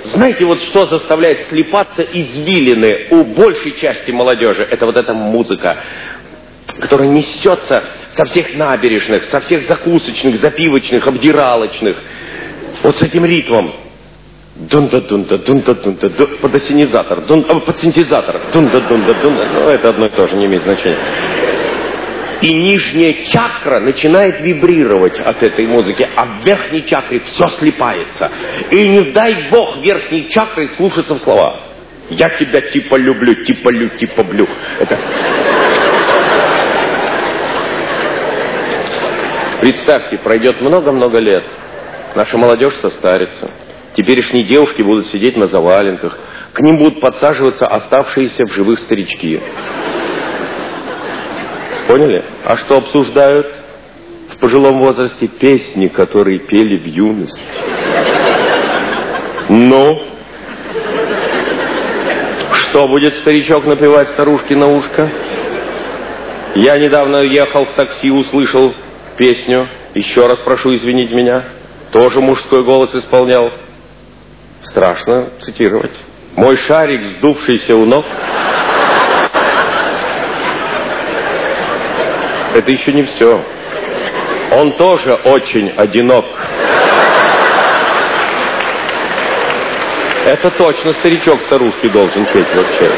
Знаете, вот что заставляет слипаться извилины у большей части молодежи? Это вот эта музыка, которая несется со всех набережных, со всех закусочных, запивочных, обдиралочных. Вот с этим ритмом. Дун-да-дун-да, дун-да-дун-да, под ассенизатор, под синтезатор. Дун-да-дун-да-дун. Ну, это одно и то же, не имеет значения. И нижняя чакра начинает вибрировать от этой музыки, а в верхней чакре все слипается. И не дай бог верхней чакрой слушаться в слова. Я тебя типа люблю, типа лю, типа блю. Это... Представьте, пройдет много-много лет. Наша молодежь состарится. Теперешние девушки будут сидеть на заваленках. К ним будут подсаживаться оставшиеся в живых старички. Поняли? А что обсуждают в пожилом возрасте? Песни, которые пели в юности. Ну? Что будет старичок напевать старушке на ушко? Я недавно ехал в такси, услышал песню. Еще раз прошу извинить меня. Тоже мужской голос исполнял. Страшно цитировать. Мой шарик, сдувшийся у ног. Это еще не все. Он тоже очень одинок. Это точно старичок старушке должен петь вообще.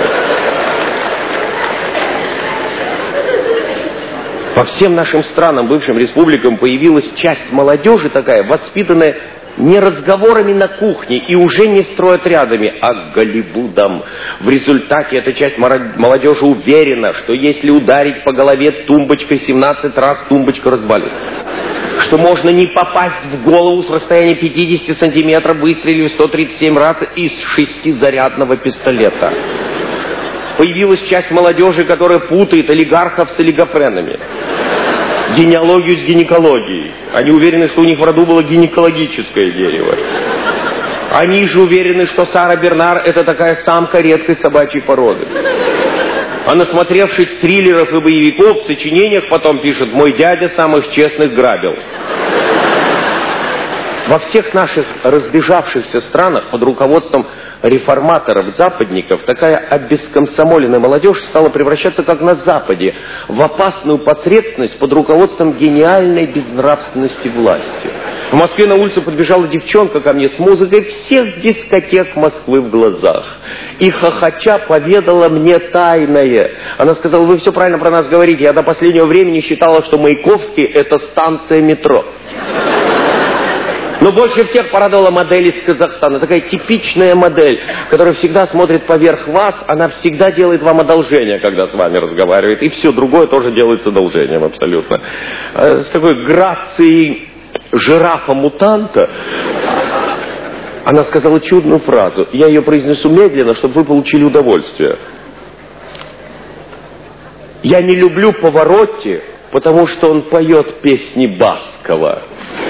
По всем нашим странам, бывшим республикам, появилась часть молодежи такая, воспитанная не разговорами на кухне и уже не стройотрядами, а Голливудом. В результате эта часть молодежи уверена, что если ударить по голове тумбочкой 17 раз, тумбочка развалится. Что можно не попасть в голову с расстояния 50 сантиметров, выстрелив 137 раз из 6-зарядного пистолета. Появилась часть молодежи, которая путает олигархов с олигофренами. Генеалогию с гинекологией. Они уверены, что у них в роду было гинекологическое дерево. Они же уверены, что Сара Бернар — это такая самка редкой собачьей породы. А насмотревшись триллеров и боевиков, в сочинениях потом пишет: «Мой дядя самых честных грабил». Во всех наших разбежавшихся странах под руководством реформаторов-западников такая обескомсомоленная молодежь стала превращаться, как на Западе, в опасную посредственность под руководством гениальной безнравственности власти. В Москве на улице подбежала девчонка ко мне с музыкой всех дискотек Москвы в глазах. И хохоча поведала мне тайное. Она сказала: «Вы все правильно про нас говорите. Я до последнего времени считала, что Маяковский — это станция метро». Но больше всех порадовала модель из Казахстана. Такая типичная модель, которая всегда смотрит поверх вас. Она всегда делает вам одолжение, когда с вами разговаривает. И все другое тоже делается одолжением абсолютно. С такой грацией жирафа-мутанта. Она сказала чудную фразу. Я ее произнесу медленно, чтобы вы получили удовольствие. Я не люблю Паваротти, потому что он поет песни Баскова.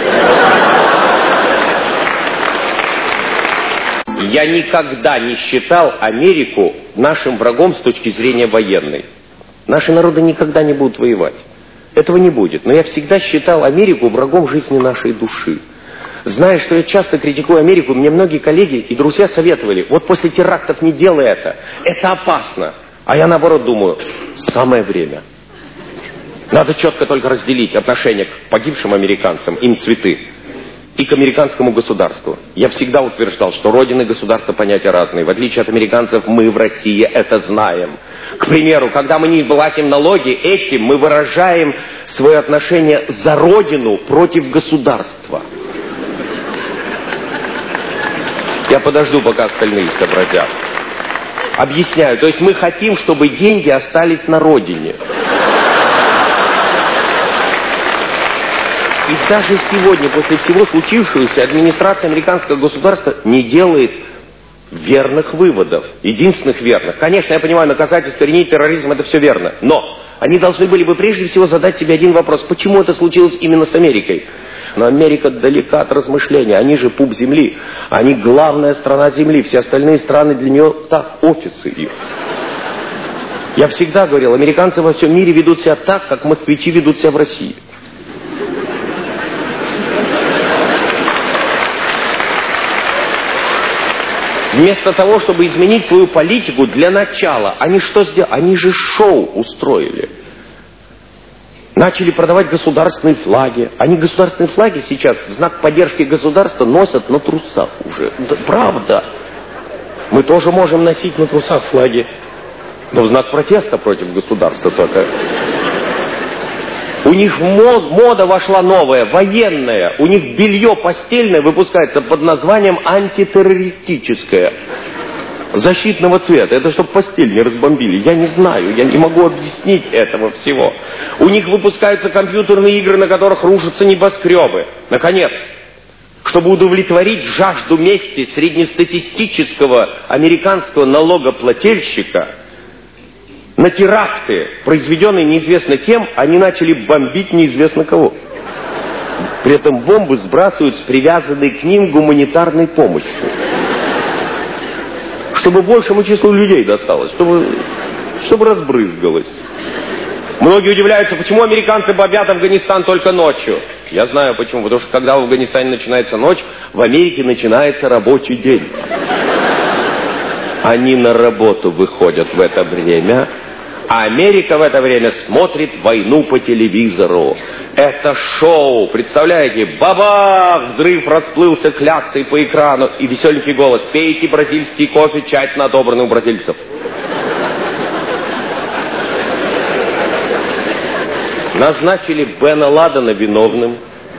Я никогда не считал Америку нашим врагом с точки зрения военной. Наши народы никогда не будут воевать. Этого не будет. Но я всегда считал Америку врагом жизни нашей души. Зная, что я часто критикую Америку, мне многие коллеги и друзья советовали: вот после терактов не делай это. Это опасно. А я наоборот думаю: самое время. Надо четко только разделить отношение к погибшим американцам, им цветы, и к американскому государству. Я всегда утверждал, что родина и государство понятия разные. В отличие от американцев, мы в России это знаем. К примеру, когда мы не платим налоги, этим мы выражаем свое отношение за родину против государства. Я подожду, пока остальные сообразят. Объясняю. То есть мы хотим, чтобы деньги остались на родине. И даже сегодня, после всего случившегося, администрация американского государства не делает верных выводов. Единственных верных. Конечно, я понимаю, наказать, искоренить терроризм — это все верно. Но они должны были бы прежде всего задать себе один вопрос: почему это случилось именно с Америкой? Но Америка далека от размышления. Они же пуп земли. Они главная страна земли. Все остальные страны для нее так, офисы их. Я всегда говорил, американцы во всем мире ведут себя так, как москвичи ведут себя в России. Вместо того, чтобы изменить свою политику, для начала, они что сделали? Они же шоу устроили. Начали продавать государственные флаги. Они государственные флаги сейчас в знак поддержки государства носят на трусах уже. Да, правда. Мы тоже можем носить на трусах флаги. Но в знак протеста против государства только. У них мода вошла новая, военная. У них белье постельное выпускается под названием антитеррористическое. Защитного цвета. Это чтобы постель не разбомбили. Я не знаю, я не могу объяснить этого всего. У них выпускаются компьютерные игры, на которых рушатся небоскребы. Наконец, чтобы удовлетворить жажду мести среднестатистического американского налогоплательщика, на теракты, произведенные неизвестно кем, они начали бомбить неизвестно кого. При этом бомбы сбрасывают с привязанной к ним гуманитарной помощью. Чтобы большему числу людей досталось, чтобы разбрызгалось. Многие удивляются, почему американцы бомбят Афганистан только ночью. Я знаю почему. Потому что когда в Афганистане начинается ночь, в Америке начинается рабочий день. Они на работу выходят в это время, а Америка в это время смотрит войну по телевизору. Это шоу, представляете? Бабах! Взрыв расплылся кляксой по экрану, и веселенький голос: пейте бразильский кофе, тщательно отобранный у бразильцев. Назначили Бена Ладена виновным.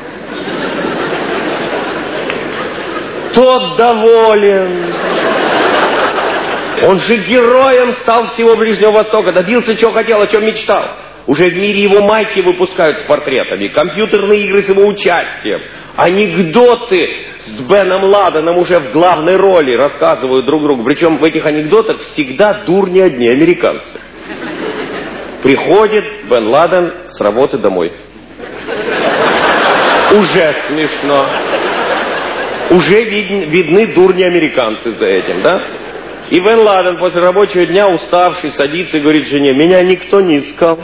Тот доволен. Он же героем стал всего Ближнего Востока, добился, чего хотел, о чем мечтал. Уже в мире его майки выпускают с портретами, компьютерные игры с его участием, анекдоты с Беном Ладеном уже в главной роли рассказывают друг другу. Причем в этих анекдотах всегда дурни одни, американцы. Приходит Бен Ладен с работы домой. Уже смешно. Уже видны дурни американцы за этим, да? И Бен Ладен после рабочего дня, уставший, садится и говорит жене: меня никто не искал.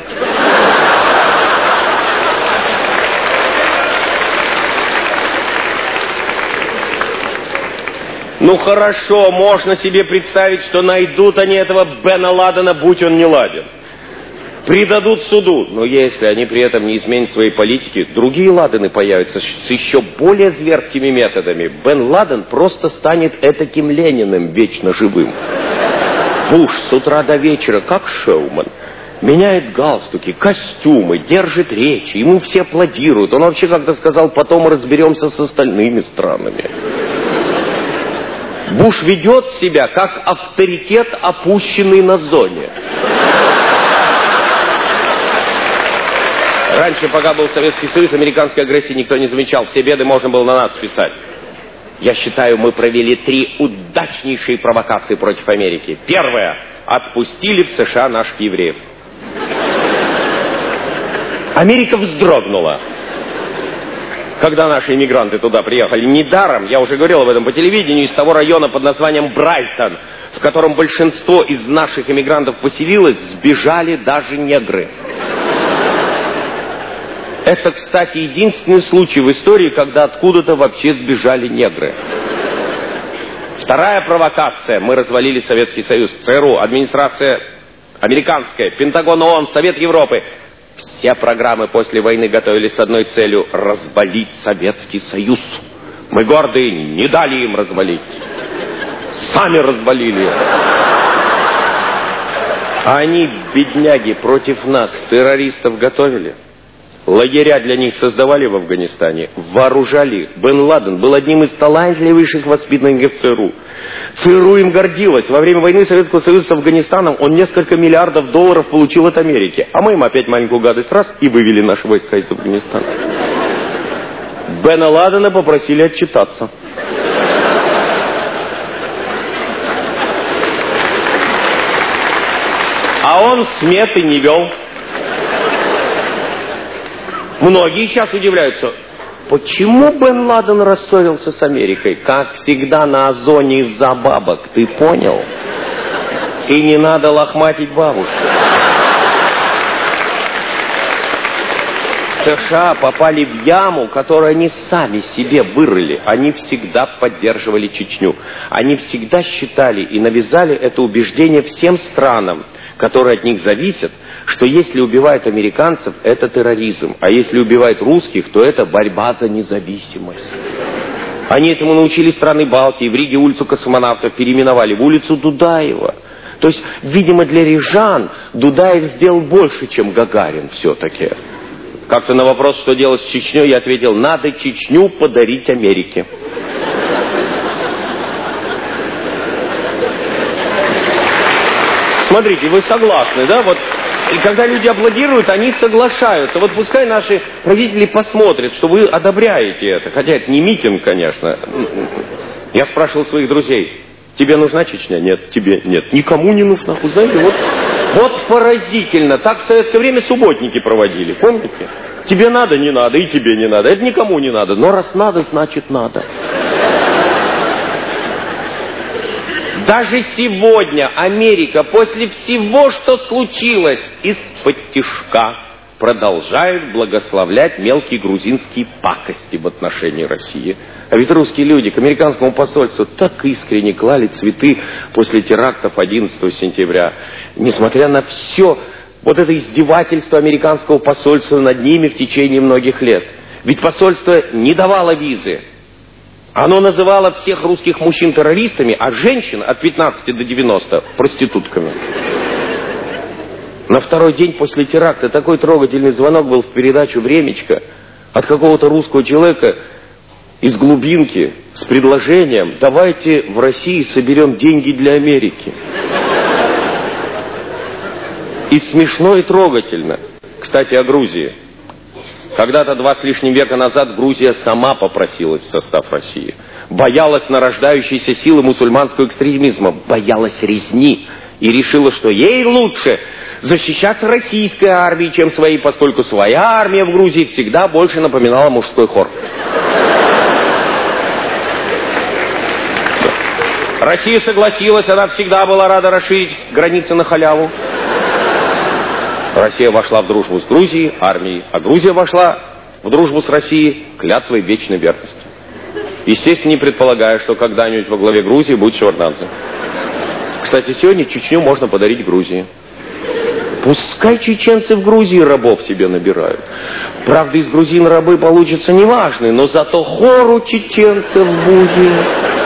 Ну хорошо, можно себе представить, что найдут они этого Бена Ладена, будь он не ладен. Предадут суду. Но если они при этом не изменят своей политики, другие Ладены появятся с еще более зверскими методами. Бен Ладен просто станет этаким Лениным, вечно живым. Буш с утра до вечера, как шоумен, меняет галстуки, костюмы, держит речи, ему все аплодируют. Он вообще как-то сказал: потом разберемся с остальными странами. Буш ведет себя как авторитет, опущенный на зоне. Раньше, пока был Советский Союз, американской агрессии никто не замечал. Все беды можно было на нас списать. Я считаю, мы провели 3 удачнейшие провокации против Америки. Первое. Отпустили в США наших евреев. Америка вздрогнула, когда наши иммигранты туда приехали. Недаром, я уже говорил об этом по телевидению, из того района под названием Брайтон, в котором большинство из наших иммигрантов поселилось, сбежали даже негры. Это, кстати, единственный случай в истории, когда откуда-то вообще сбежали негры. Вторая провокация. Мы развалили Советский Союз, ЦРУ, администрация американская, Пентагон, ООН, Совет Европы. Все программы после войны готовились с одной целью — развалить Советский Союз. Мы гордые, не дали им развалить. Сами развалили. А они, бедняги, против нас террористов готовили. Лагеря для них создавали в Афганистане, вооружали их. Бен Ладен был одним из талантливейших воспитанников ЦРУ. ЦРУ им гордилась. Во время войны Советского Союза с Афганистаном он несколько миллиардов долларов получил от Америки. А мы им опять маленькую гадость раз и вывели наши войска из Афганистана. Бена Ладена попросили отчитаться. А он сметы не вел. Многие сейчас удивляются, почему Бен Ладен рассорился с Америкой? Как всегда на Озоне из-за бабок, ты понял? И не надо лохматить бабушку. США попали в яму, которую они сами себе вырыли. Они всегда поддерживали Чечню. Они всегда считали и навязали это убеждение всем странам, которые от них зависят, что если убивают американцев, это терроризм, а если убивают русских, то это борьба за независимость. Они этому научили страны Балтии. В Риге улицу космонавтов переименовали в улицу Дудаева. То есть, видимо, для рижан Дудаев сделал больше, чем Гагарин все-таки. Как-то на вопрос, что делать с Чечней, я ответил: надо Чечню подарить Америке. Смотрите, вы согласны, да? Вот, и когда люди аплодируют, они соглашаются. Вот пускай наши правители посмотрят, что вы одобряете это. Хотя это не митинг, конечно. Я спрашивал своих друзей: тебе нужна Чечня? Нет. Тебе? Нет. Никому не нужна. Вы знаете, вот поразительно. Так в советское время субботники проводили. Помните? Тебе надо, не надо, и тебе не надо. Это никому не надо. Но раз надо, значит надо. Даже сегодня Америка, после всего, что случилось, из-под тишка продолжает благословлять мелкие грузинские пакости в отношении России. А ведь русские люди к американскому посольству так искренне клали цветы после терактов 11 сентября. Несмотря на все вот это издевательство американского посольства над ними в течение многих лет. Ведь посольство не давало визы. Оно называло всех русских мужчин террористами, а женщин от 15 до 90 проститутками. На второй день после теракта такой трогательный звонок был в передачу «Времечко» от какого-то русского человека из глубинки с предложением: давайте в России соберем деньги для Америки. И смешно, и трогательно. Кстати, о Грузии. Когда-то 2 с лишним века назад Грузия сама попросилась в состав России. Боялась нарождающейся силы мусульманского экстремизма, боялась резни. И решила, что ей лучше защищаться российской армией, чем своей, поскольку своя армия в Грузии всегда больше напоминала мужской хор. Россия согласилась, она всегда была рада расширить границы на халяву. Россия вошла в дружбу с Грузией, армией, а Грузия вошла в дружбу с Россией клятвой вечной верности. Естественно, не предполагая, что когда-нибудь во главе Грузии будет Шеварднадзе. Кстати, сегодня Чечню можно подарить Грузии. Пускай чеченцы в Грузии рабов себе набирают. Правда, из грузин рабы получатся неважные, но зато хор у чеченцев будет.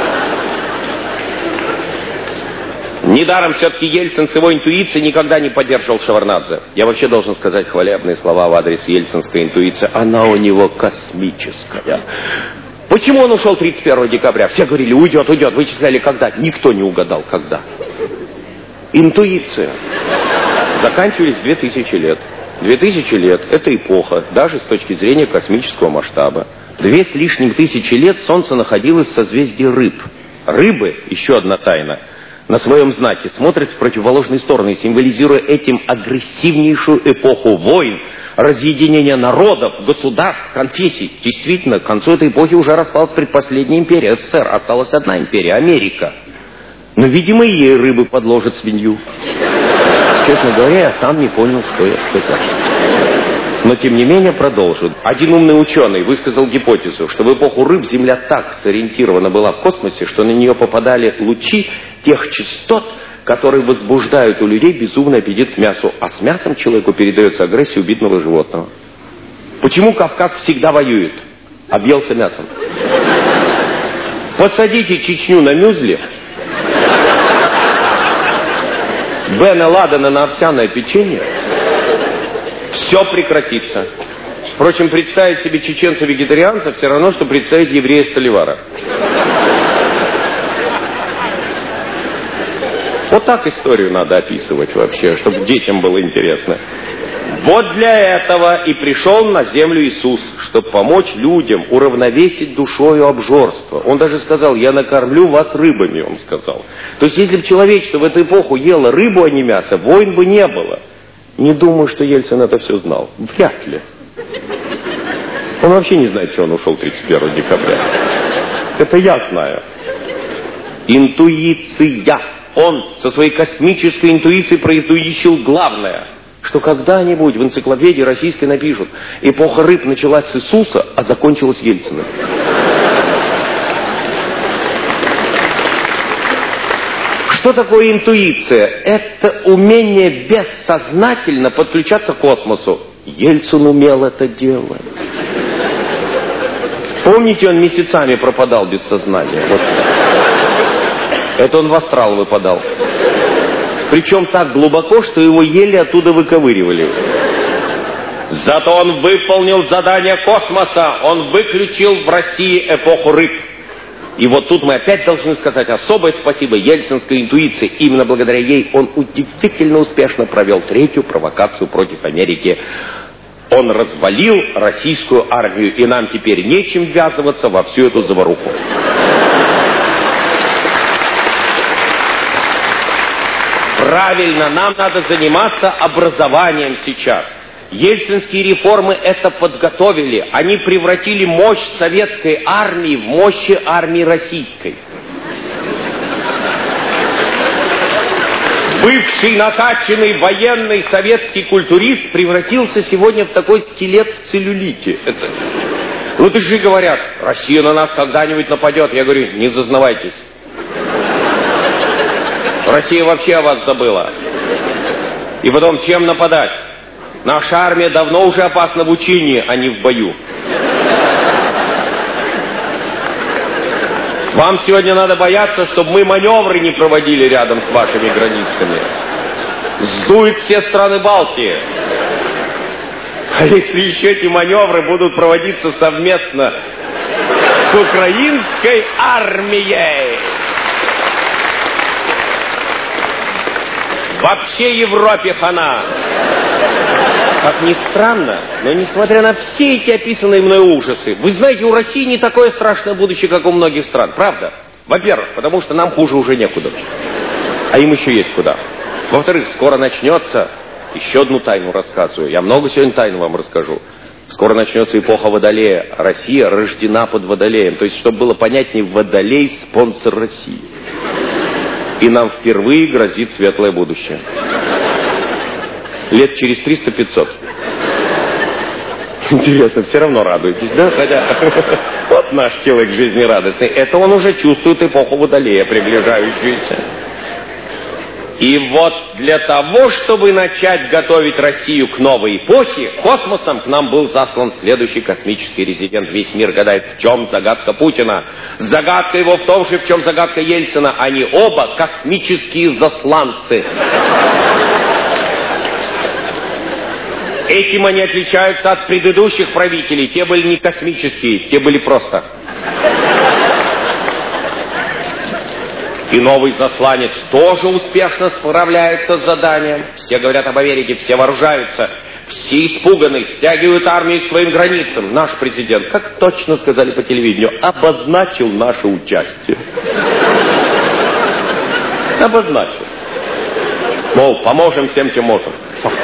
Недаром все-таки Ельцин с его интуицией никогда не поддерживал Шеварднадзе. Я вообще должен сказать хвалебные слова в адрес ельцинской интуиции. Она у него космическая. Почему он ушел 31 декабря? Все говорили: уйдет, уйдет. Вычисляли когда? Никто не угадал, когда. Интуиция. Заканчивались 2000 лет. 2000 лет – это эпоха, даже с точки зрения космического масштаба. 2 с лишним тысячи лет Солнце находилось в созвездии Рыб. Рыбы, еще одна тайна, на своем знаке смотрят в противоположные стороны, символизируя этим агрессивнейшую эпоху войн, разъединения народов, государств, конфессий. Действительно, к концу этой эпохи уже распалась предпоследняя империя СССР. Осталась одна империя – Америка. Но, видимо, и ей рыбы подложат свинью. Честно говоря, я сам не понял, что я сказал. Но, тем не менее, продолжу. Один умный ученый высказал гипотезу, что в эпоху рыб Земля так сориентирована была в космосе, что на нее попадали лучи тех частот, которые возбуждают у людей безумный аппетит к мясу, а с мясом человеку передается агрессия убитого животного. Почему Кавказ всегда воюет? Объелся мясом. Посадите Чечню на мюзли, Бена Ладена на овсяное печенье, все прекратится. Впрочем, представить себе чеченца-вегетарианца все равно, что представить еврея-столивара. Вот так историю надо описывать вообще, чтобы детям было интересно. Вот для этого и пришел на землю Иисус, чтобы помочь людям уравновесить душою обжорство. Он даже сказал: я накормлю вас рыбами, он сказал. То есть, если бы человечество в эту эпоху ело рыбу, а не мясо, войн бы не было. Не думаю, что Ельцин это все знал. Вряд ли. Он вообще не знает, что он ушел 31 декабря. Это я знаю. Интуиция. Он со своей космической интуицией проинтуичил главное. что когда-нибудь в энциклопедии российской напишут: эпоха рыб началась с Иисуса, а закончилась Ельциным. Что такое интуиция? Это умение бессознательно подключаться к космосу. Ельцин умел это делать. Помните, он месяцами пропадал без сознания? Вот. Это он в астрал выпадал. Причем так глубоко, что его еле оттуда выковыривали. Зато он выполнил задание космоса. Он выключил в России эпоху рыб. И вот тут мы опять должны сказать особое спасибо ельцинской интуиции. Именно благодаря ей он удивительно успешно провел третью провокацию против Америки. Он развалил российскую армию, и нам теперь нечем ввязываться во всю эту заваруху. Правильно, нам надо заниматься образованием сейчас. Ельцинские реформы это подготовили. Они превратили мощь советской армии в мощи армии российской. Бывший накачанный военный советский культурист превратился сегодня в такой скелет в целлюлите. Это... Ну, ты же говорят, Россия на нас когда-нибудь нападет. Я говорю, не зазнавайтесь. Россия вообще о вас забыла. И потом, чем нападать? Наша армия давно уже опасна в учении, а не в бою. Вам сегодня надо бояться, чтобы мы маневры не проводили рядом с вашими границами. Сдует все страны Балтии. А если еще эти маневры будут проводиться совместно с украинской армией? Вообще Европе хана. Как ни странно, но несмотря на все эти описанные мной ужасы, вы знаете, у России не такое страшное будущее, как у многих стран. Правда? Во-первых, потому что нам хуже уже некуда. А им еще есть куда. Во-вторых, скоро начнется, еще одну тайну рассказываю. Я много сегодня тайн вам расскажу. Скоро начнется эпоха Водолея. Россия рождена под Водолеем. То есть, чтобы было понятнее, Водолей – спонсор России. И нам впервые грозит светлое будущее. Лет через 300-500. Интересно, все равно радуетесь, да? Хотя вот наш человек жизнерадостный. Это он уже чувствует эпоху Водолея, приближающуюся. И вот для того, чтобы начать готовить Россию к новой эпохе, космосом к нам был заслан следующий космический резидент. Весь мир гадает, в чем загадка Путина. Загадка его в том же, в чем загадка Ельцина. Они оба космические засланцы. Этим они отличаются от предыдущих правителей. Те были не космические, те были просто. И новый засланец тоже успешно справляется с заданием. Все говорят об Америке, все вооружаются, все испуганы, стягивают армию к своим границам. Наш президент, как точно сказали по телевидению, обозначил наше участие. Обозначил. Мол, поможем всем, чем можем.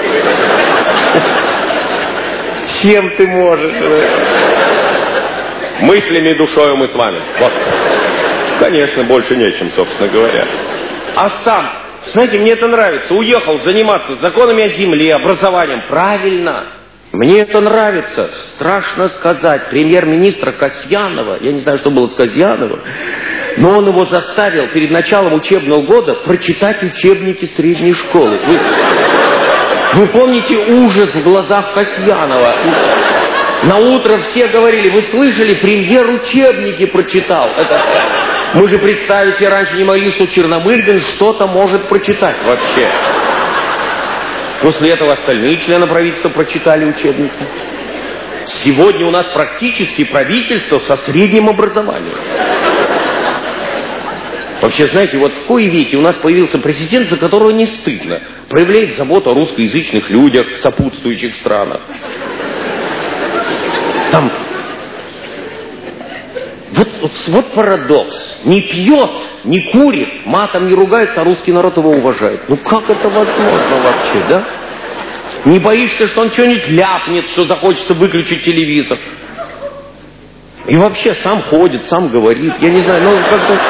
Чем ты можешь? Мыслями и душою мы с вами. Вот. Конечно, больше нечем, собственно говоря. А сам, знаете, мне это нравится. Уехал заниматься законами о земле, образованием. Правильно. Мне это нравится. Страшно сказать. Премьер-министра Касьянова, я не знаю, что было с Касьяновым, но он его заставил перед началом учебного года прочитать учебники средней школы. Вы помните ужас в глазах Касьянова? На утро все говорили, вы слышали, премьер учебники прочитал. Мы же представить себе раньше не могли, что Черномырдин что-то может прочитать вообще. После этого остальные члены правительства прочитали учебники. Сегодня у нас практически правительство со средним образованием. Вообще, знаете, вот в кои веки у нас появился президент, за которого не стыдно. Проявляет заботу о русскоязычных людях в сопутствующих странах. Там... Вот парадокс. Не пьет, не курит, матом не ругается, а русский народ его уважает. Ну как это возможно вообще, да? Не боишься, что он что-нибудь ляпнет, что захочется выключить телевизор. И вообще сам ходит, сам говорит. Я не знаю, ну как-то...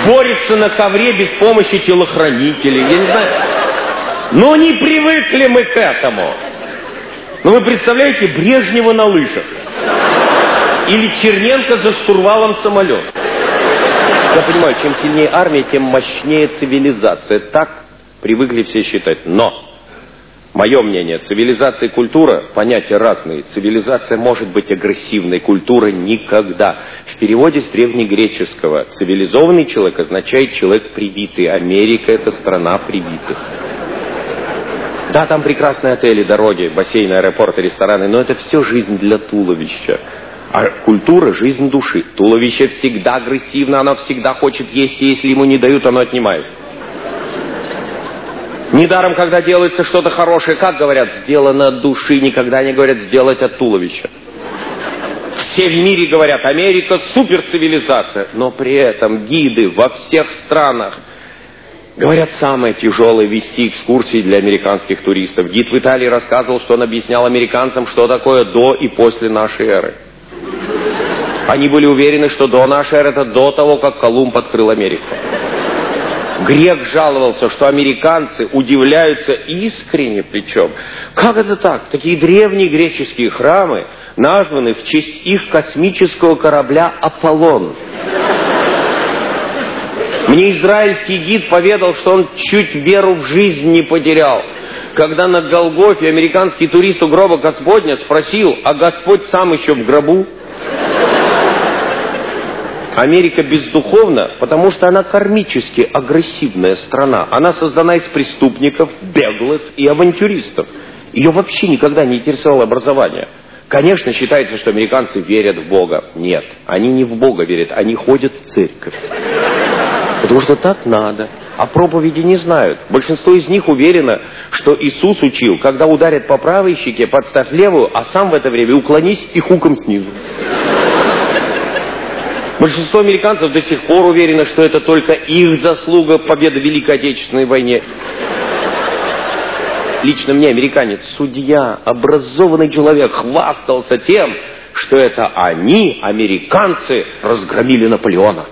борется на ковре без помощи телохранителей. Я не знаю. Но не привыкли мы к этому. Но вы представляете Брежнева на лыжах? Или Черненко за штурвалом самолета? Я понимаю, чем сильнее армия, тем мощнее цивилизация. Так привыкли все считать. Но, мое мнение, цивилизация и культура – понятия разные. Цивилизация может быть агрессивной, культура – никогда. В переводе с древнегреческого цивилизованный человек означает человек привитый. Америка – это страна привитых. Да, там прекрасные отели, дороги, бассейны, аэропорты, рестораны, но это все жизнь для туловища. А культура – жизнь души. Туловище всегда агрессивно, оно всегда хочет есть, и если ему не дают, оно отнимает. Недаром, когда делается что-то хорошее, как говорят, сделано от души, никогда не говорят сделать от туловища. Все в мире говорят, Америка суперцивилизация, но при этом гиды во всех странах говорят, самое тяжелое вести экскурсии для американских туристов. Гид в Италии рассказывал, что он объяснял американцам, что такое до и после нашей эры. Они были уверены, что до нашей эры это до того, как Колумб открыл Америку. Грек жаловался, что американцы удивляются искренне, причем. Как это так? Такие древние греческие храмы названы в честь их космического корабля «Аполлон». Мне израильский гид поведал, что он чуть веру в жизнь не потерял, когда на Голгофе американский турист у гроба Господня спросил, а Господь сам еще в гробу? Америка бездуховна, потому что она кармически агрессивная страна. Она создана из преступников, беглых и авантюристов. Ее вообще никогда не интересовало образование. Конечно, считается, что американцы верят в Бога. Нет, они не в Бога верят, они ходят в церковь. Потому что так надо. А проповеди не знают. Большинство из них уверено, что Иисус учил, когда ударят по правой щеке, подставь левую, а сам в это время уклонись и хуком снизу. Большинство американцев до сих пор уверено, что это только их заслуга победы в Великой Отечественной войне. Лично мне американец, судья, образованный человек, хвастался тем, что это они, американцы, разгромили Наполеона.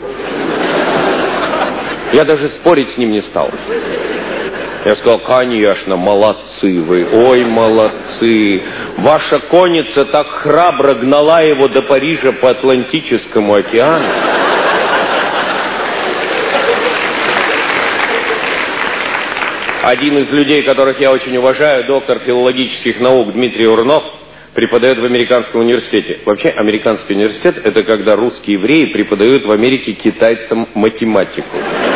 Я даже спорить с ним не стал. Я сказал, конечно, молодцы вы, ой, молодцы. Ваша конница так храбро гнала его до Парижа по Атлантическому океану. Один из людей, которых я очень уважаю, доктор филологических наук Дмитрий Урнов, преподает в американском университете. Вообще, американский университет – это когда русские евреи преподают в Америке китайцам математику.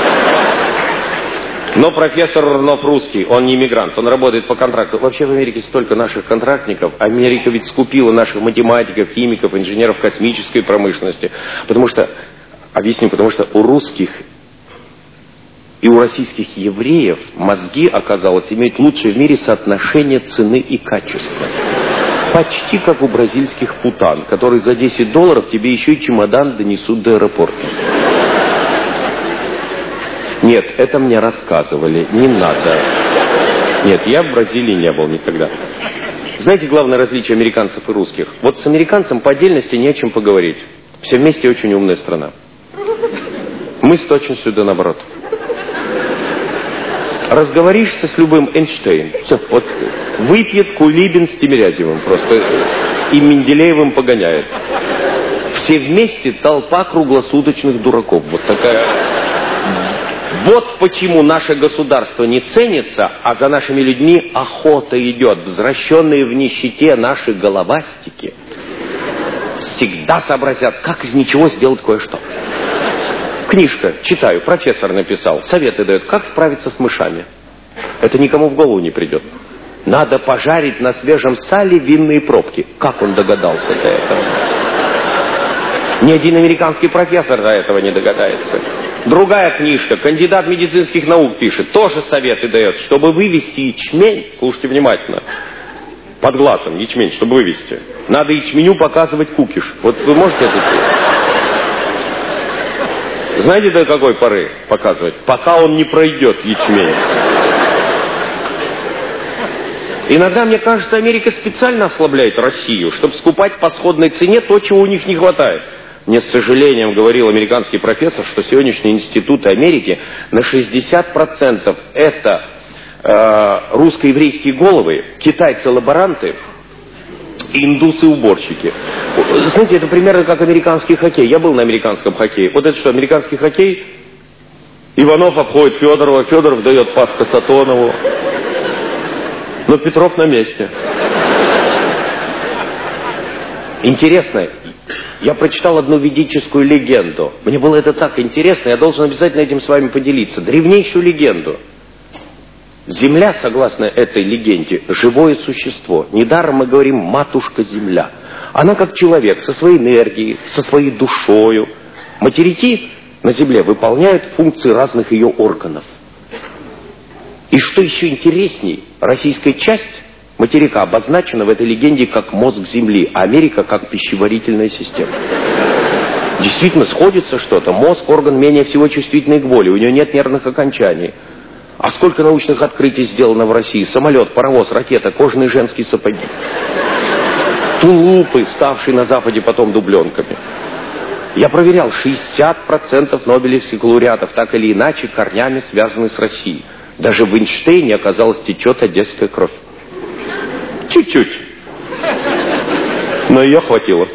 Но профессор Урнов русский, он не иммигрант, он работает по контракту. Вообще в Америке столько наших контрактников. Америка ведь скупила наших математиков, химиков, инженеров космической промышленности. Потому что, объясню, потому что у русских и у российских евреев мозги, оказалось, имеют лучшее в мире соотношение цены и качества. Почти как у бразильских путан, которые за $10 тебе еще и чемодан донесут до аэропорта. Нет, это мне рассказывали, не надо. Нет, я в Бразилии не был никогда. Знаете, главное различие американцев и русских? Вот с американцем по отдельности не о чем поговорить. Все вместе очень умная страна. Мы с точностью да наоборот. Разговоришься с любым Эйнштейн. Все, вот выпьет Кулибин с Тимирязевым просто. И Менделеевым погоняет. Все вместе толпа круглосуточных дураков. Вот такая. Вот почему наше государство не ценится, а за нашими людьми охота идет. Возвращенные в нищете наши головастики всегда сообразят, как из ничего сделать кое-что. Книжка, читаю, профессор написал, советы дает, как справиться с мышами. Это никому в голову не придет. Надо пожарить на свежем сале винные пробки. Как он догадался до этого? Ни один американский профессор до этого не догадается. Другая книжка, кандидат медицинских наук пишет, тоже советы дает, чтобы вывести ячмень, слушайте внимательно, под глазом ячмень, чтобы вывести, надо ячменю показывать кукиш. Вот вы можете это сделать? Знаете, до какой поры показывать? Пока он не пройдет ячмень. Иногда, мне кажется, Америка специально ослабляет Россию, чтобы скупать по сходной цене то, чего у них не хватает. Мне с сожалением говорил американский профессор, что сегодняшние институты Америки на 60% это русско-еврейские головы, китайцы-лаборанты, индусы-уборщики. Знаете, это примерно как американский хоккей. Я был на американском хоккее. Вот это что, американский хоккей? Иванов обходит Федорова, Федоров дает пас Касатонову. Но Петров на месте. Интересно, я прочитал одну ведическую легенду. Мне было это так интересно, я должен обязательно этим с вами поделиться. Древнейшую легенду. Земля, согласно этой легенде, живое существо. Недаром мы говорим «матушка-земля». Она как человек, со своей энергией, со своей душою. Материки на Земле выполняют функции разных ее органов. И что еще интересней, российская часть материка обозначена в этой легенде как мозг Земли, а Америка как пищеварительная система. Действительно сходится что-то. Мозг — орган менее всего чувствительный к боли, у него нет нервных окончаний. А сколько научных открытий сделано в России? Самолет, паровоз, ракета, кожаные женские сапоги. Тулупы, ставшие на Западе потом дубленками. Я проверял, 60% нобелевских лауреатов так или иначе корнями связаны с Россией. Даже в Эйнштейне, оказалось, течет одесская кровь. Чуть-чуть. Но ее хватило.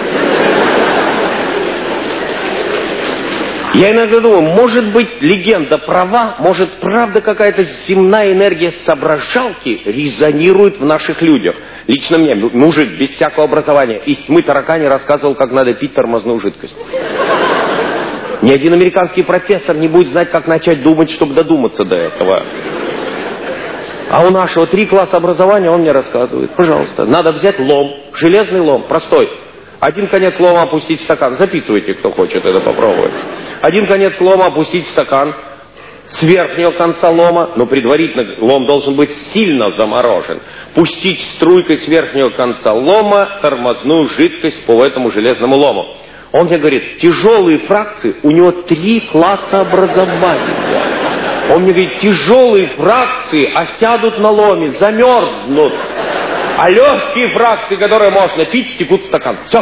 Я иногда думаю, может быть, легенда права, может, правда какая-то земная энергия соображалки резонирует в наших людях. Лично мне, мужик без всякого образования, из тьмы таракани рассказывал, как надо пить тормозную жидкость. Ни один американский профессор не будет знать, как начать думать, чтобы додуматься до этого. А у нашего 3 класса образования он мне рассказывает. Пожалуйста, надо взять лом, железный лом, простой. Один конец лома опустить в стакан. Записывайте, кто хочет это попробовать. Один конец лома опустить в стакан. С верхнего конца лома, но предварительно лом должен быть сильно заморожен. Пустить струйкой с верхнего конца лома тормозную жидкость по этому железному лому. Он мне говорит, тяжелые фракции, у него 3 класса образования. Он мне говорит, тяжелые фракции осядут на ломе, замерзнут. А легкие фракции, которые можно пить, стекут в стакан. Все.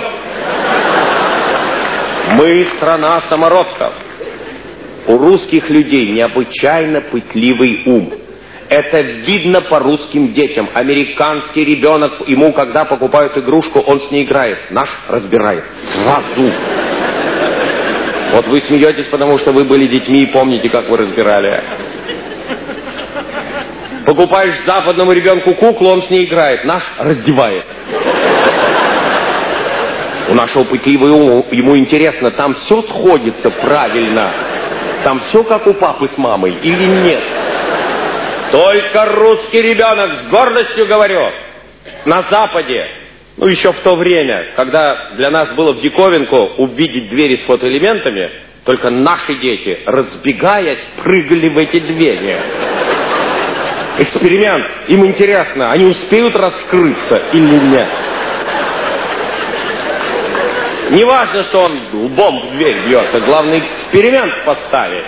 Мы страна самородков. У русских людей необычайно пытливый ум. Это видно по русским детям. Американский ребенок, ему когда покупают игрушку, он с ней играет. Наш разбирает. Сразу. Вот вы смеетесь, потому что вы были детьми и помните, как вы разбирали. Покупаешь западному ребенку куклу, он с ней играет. Наш раздевает. У нашего пытливого ума, ему интересно, там все сходится правильно. Там все как у папы с мамой или нет. Только русский ребенок, с гордостью говорю, на Западе, ну еще в то время, когда для нас было в диковинку увидеть двери с фотоэлементами, только наши дети, разбегаясь, прыгали в эти двери. Эксперимент. Им интересно, они успеют раскрыться или нет. Не важно, что он лбом в дверь бьется, главное эксперимент поставить.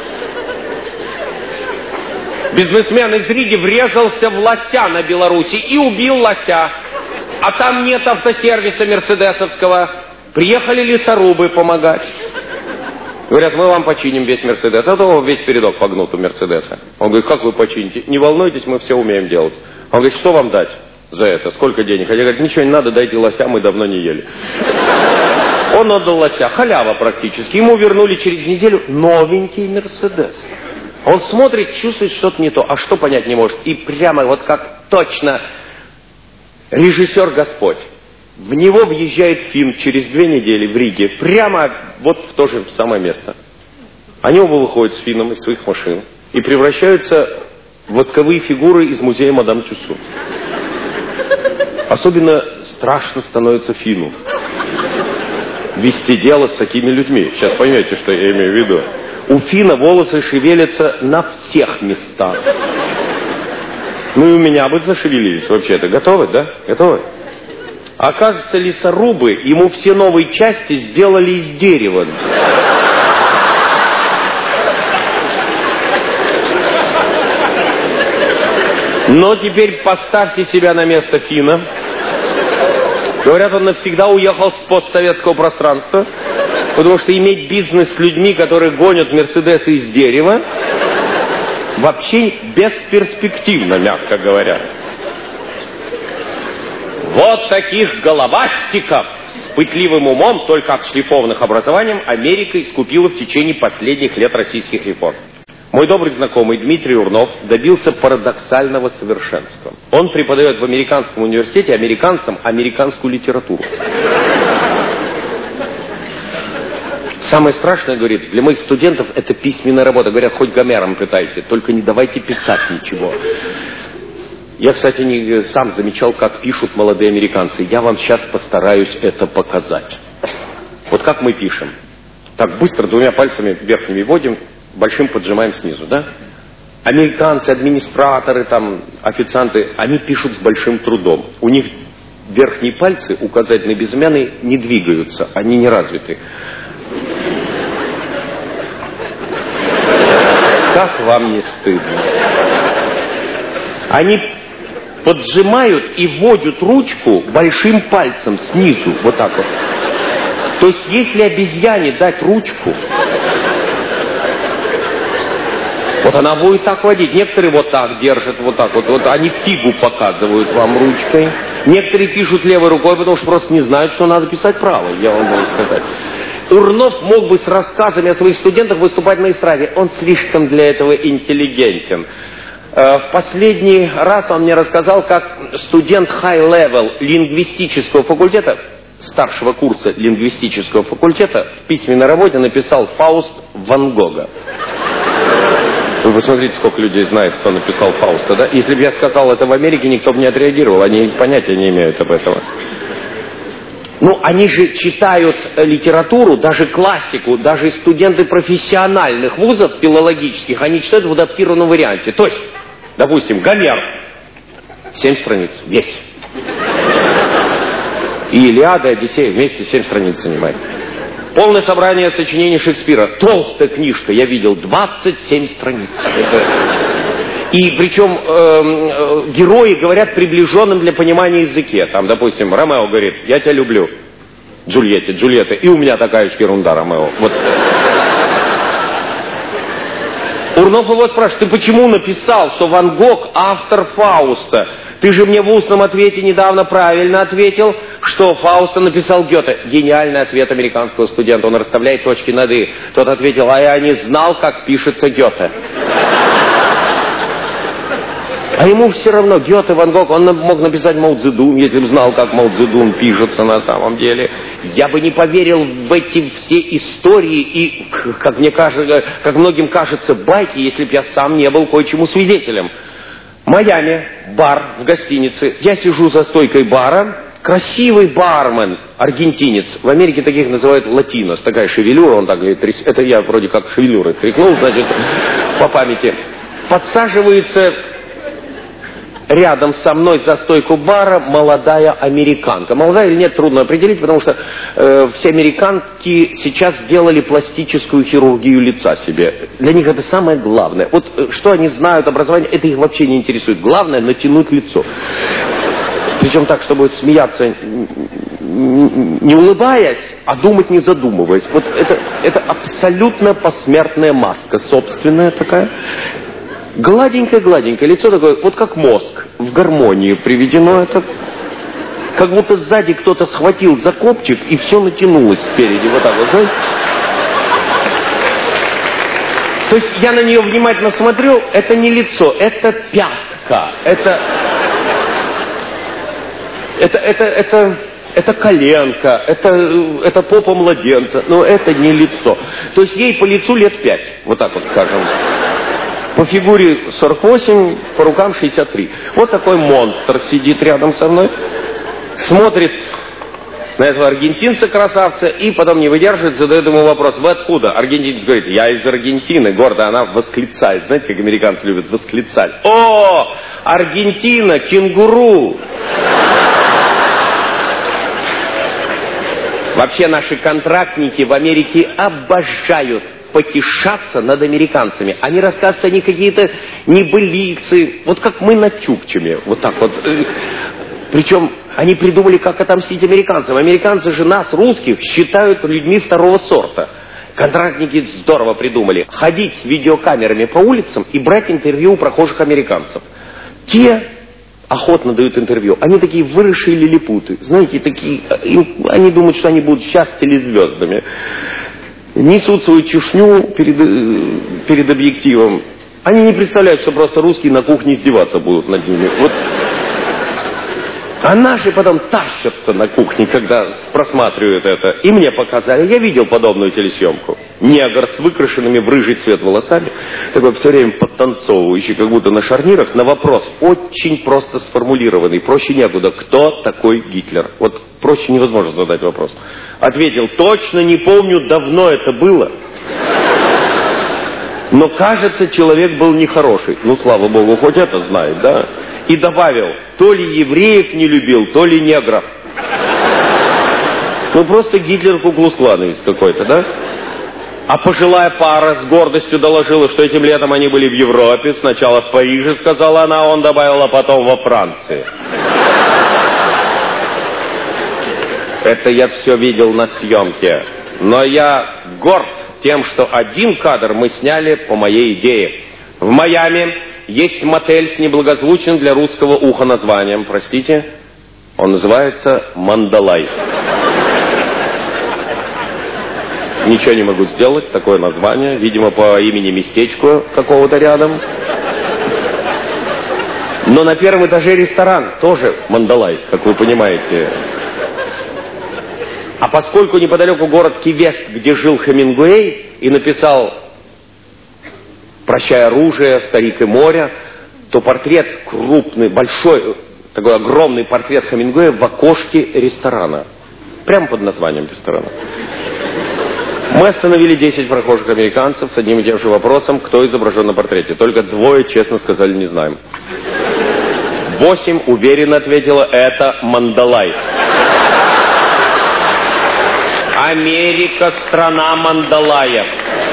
Бизнесмен из Риги врезался в лося на Беларуси и убил лося. А там нет автосервиса мерседесовского. Приехали лесорубы помогать. Говорят, мы вам починим весь Мерседес. А то весь передок погнут у Мерседеса. Он говорит, как вы почините? Не волнуйтесь, мы все умеем делать. Он говорит, что вам дать за это? Сколько денег? А я говорю, ничего не надо, дайте лося, мы давно не ели. Он отдал лося, халява практически. Ему вернули через неделю новенький Мерседес. Он смотрит, чувствует что-то не то. А что понять не может? И прямо вот как точно режиссер Господь. В него въезжает финн через 2 недели в Риге. Прямо вот в то же самое место. Они оба выходят с финном из своих машин и превращаются в восковые фигуры из музея Мадам Тюссо. Особенно страшно становится финну вести дело с такими людьми. Сейчас поймете, что я имею в виду. У финна волосы шевелятся на всех местах. Ну и у меня бы зашевелились вообще-то. Готовы, да? Готовы? Оказывается, лесорубы ему все новые части сделали из дерева. Но теперь поставьте себя на место финна. Говорят, он навсегда уехал с постсоветского пространства, потому что иметь бизнес с людьми, которые гонят Мерседесы из дерева, вообще бесперспективно, мягко говоря. Вот таких головастиков с пытливым умом, только отшлифованных образованием, Америка искупила в течение последних лет российских реформ. Мой добрый знакомый Дмитрий Урнов добился парадоксального совершенства. Он преподает в американском университете американцам американскую литературу. Самое страшное, говорит, для моих студентов это письменная работа. Говорят, хоть Гомером пытайте, только не давайте писать ничего. Я, кстати, сам замечал, как пишут молодые американцы. Я вам сейчас постараюсь это показать. Вот как мы пишем. Так быстро двумя пальцами верхними вводим, большим поджимаем снизу, да? Американцы, администраторы, там, официанты, они пишут с большим трудом. У них верхние пальцы, указательные, безымянные, не двигаются, они не развиты. Как вам не стыдно? Они поджимают и вводят ручку большим пальцем снизу, вот так вот. То есть, если обезьяне дать ручку, вот она будет так водить. Некоторые вот так держат, вот так вот. Вот они фигу показывают вам ручкой. Некоторые пишут левой рукой, потому что просто не знают, что надо писать правой, я вам могу сказать. Урнов мог бы с рассказами о своих студентах выступать на эстраде. Он слишком для этого интеллигентен. В последний раз он мне рассказал, как студент high-level лингвистического факультета, старшего курса лингвистического факультета, в письменной работе написал Фауст Ван Гога. Вы посмотрите, сколько людей знает, кто написал Фауста, да? Если бы я сказал это в Америке, никто бы не отреагировал, они понятия не имеют об этом. Ну, они же читают литературу, даже классику, даже студенты профессиональных вузов филологических, они читают в адаптированном варианте. То есть, допустим, Гомер, 7 страниц, весь. И Илиада, и Одиссея вместе 7 страниц занимает. Полное собрание сочинений Шекспира. Толстая книжка, я видел, 27 страниц. И причем герои говорят приближенным для понимания языке. Там, допустим, Ромео говорит, я тебя люблю. Джульетта. И у меня такая же ерунда, Ромео. Вот. Урнов его спрашивает, ты почему написал, что Ван Гог автор Фауста? Ты же мне в устном ответе недавно правильно ответил, что Фауста написал Гёте. Гениальный ответ американского студента. Он расставляет точки над «и». Тот ответил, а я не знал, как пишется Гёте. А ему все равно, Гёте, Ван Гог, он мог написать Мао Цзэдун, если бы знал, как Мао Цзэдун пишется на самом деле. Я бы не поверил в эти все истории и, как мне кажется, как многим кажется, байки, если бы я сам не был кое-чему свидетелем. Майами, бар в гостинице. Я сижу за стойкой бара. Красивый бармен, аргентинец. В Америке таких называют латинос. Такая шевелюра, он так говорит. Это я вроде как шевелюры крикнул, значит, по памяти. Подсаживается рядом со мной за стойку бара молодая американка. Молодая или нет, трудно определить, потому что все американки сейчас сделали пластическую хирургию лица себе. Для них это самое главное. Вот что они знают, образование, это их вообще не интересует. Главное натянуть лицо. Причем так, чтобы смеяться не улыбаясь, а думать не задумываясь. Вот это абсолютно посмертная маска, собственная такая. Гладенькое-гладенькое лицо такое, вот как мозг, в гармонию приведено это. Как будто сзади кто-то схватил за копчик, и все натянулось спереди, вот так вот, знаете? То есть я на нее внимательно смотрю, это не лицо, это пятка, это коленка, это попа младенца, но это не лицо. То есть ей по лицу лет 5, вот так вот скажем. По фигуре 48, по рукам 63. Вот такой монстр сидит рядом со мной, смотрит на этого аргентинца-красавца и потом не выдерживает, задает ему вопрос, вы откуда? Аргентинец говорит, я из Аргентины, гордо она восклицает. Знаете, как американцы любят восклицать? О, Аргентина, кенгуру! Вообще наши контрактники в Америке обожают потешаться над американцами. Они рассказывают, они какие-то небылицы, вот как мы на Чукчеме, вот так вот. Причем Они придумали, как отомстить американцам. Американцы же нас, русских, считают людьми второго сорта. Контрактники здорово придумали. Ходить с видеокамерами по улицам и брать интервью у прохожих американцев. Те охотно дают интервью. Они такие выросшие лилипуты. Знаете, такие, они думают, что они будут сейчас телезвездами. Несут свою чушню перед объективом. Они не представляют, что просто русские на кухне издеваться будут над ними. Вот. А наши потом тащатся на кухне, когда просматривают это. И мне показали, я видел подобную телесъемку. Негр с выкрашенными в рыжий цвет волосами, такой все время подтанцовывающий, как будто на шарнирах, на вопрос, очень просто сформулированный, проще некуда. Кто такой Гитлер? Вот проще невозможно задать вопрос. Ответил, точно не помню, давно это было. Но, кажется, человек был нехороший. Ну, слава богу, хоть это знает, да? И добавил, то ли евреев не любил, то ли негров. Ну, просто Гитлер Ку-клукс-клановец какой-то, да? А пожилая пара с гордостью доложила, что этим летом они были в Европе. Сначала в Париже, сказала она, он добавил, а потом во Франции. Это я все видел на съемке. Но я горд тем, что один кадр мы сняли по моей идее. В Майами есть мотель с неблагозвучным для русского уха названием. Простите? Он называется «Мандалай». Ничего не могу сделать, такое название. Видимо, по имени местечку какого-то рядом. Но на первом этаже ресторан, тоже «Мандалай», как вы понимаете. А поскольку неподалеку город Ки-Вест, где жил Хемингуэй, и написал «Прощай оружие, старик и море», то портрет крупный, большой, такой огромный портрет Хемингуэя в окошке ресторана. Прямо под названием ресторана. Мы остановили 10 прохожих американцев с одним и тем же вопросом, кто изображен на портрете. Только 2 честно сказали, не знаем. 8 уверенно ответило, это Мандалай. Америка – страна Мандалая.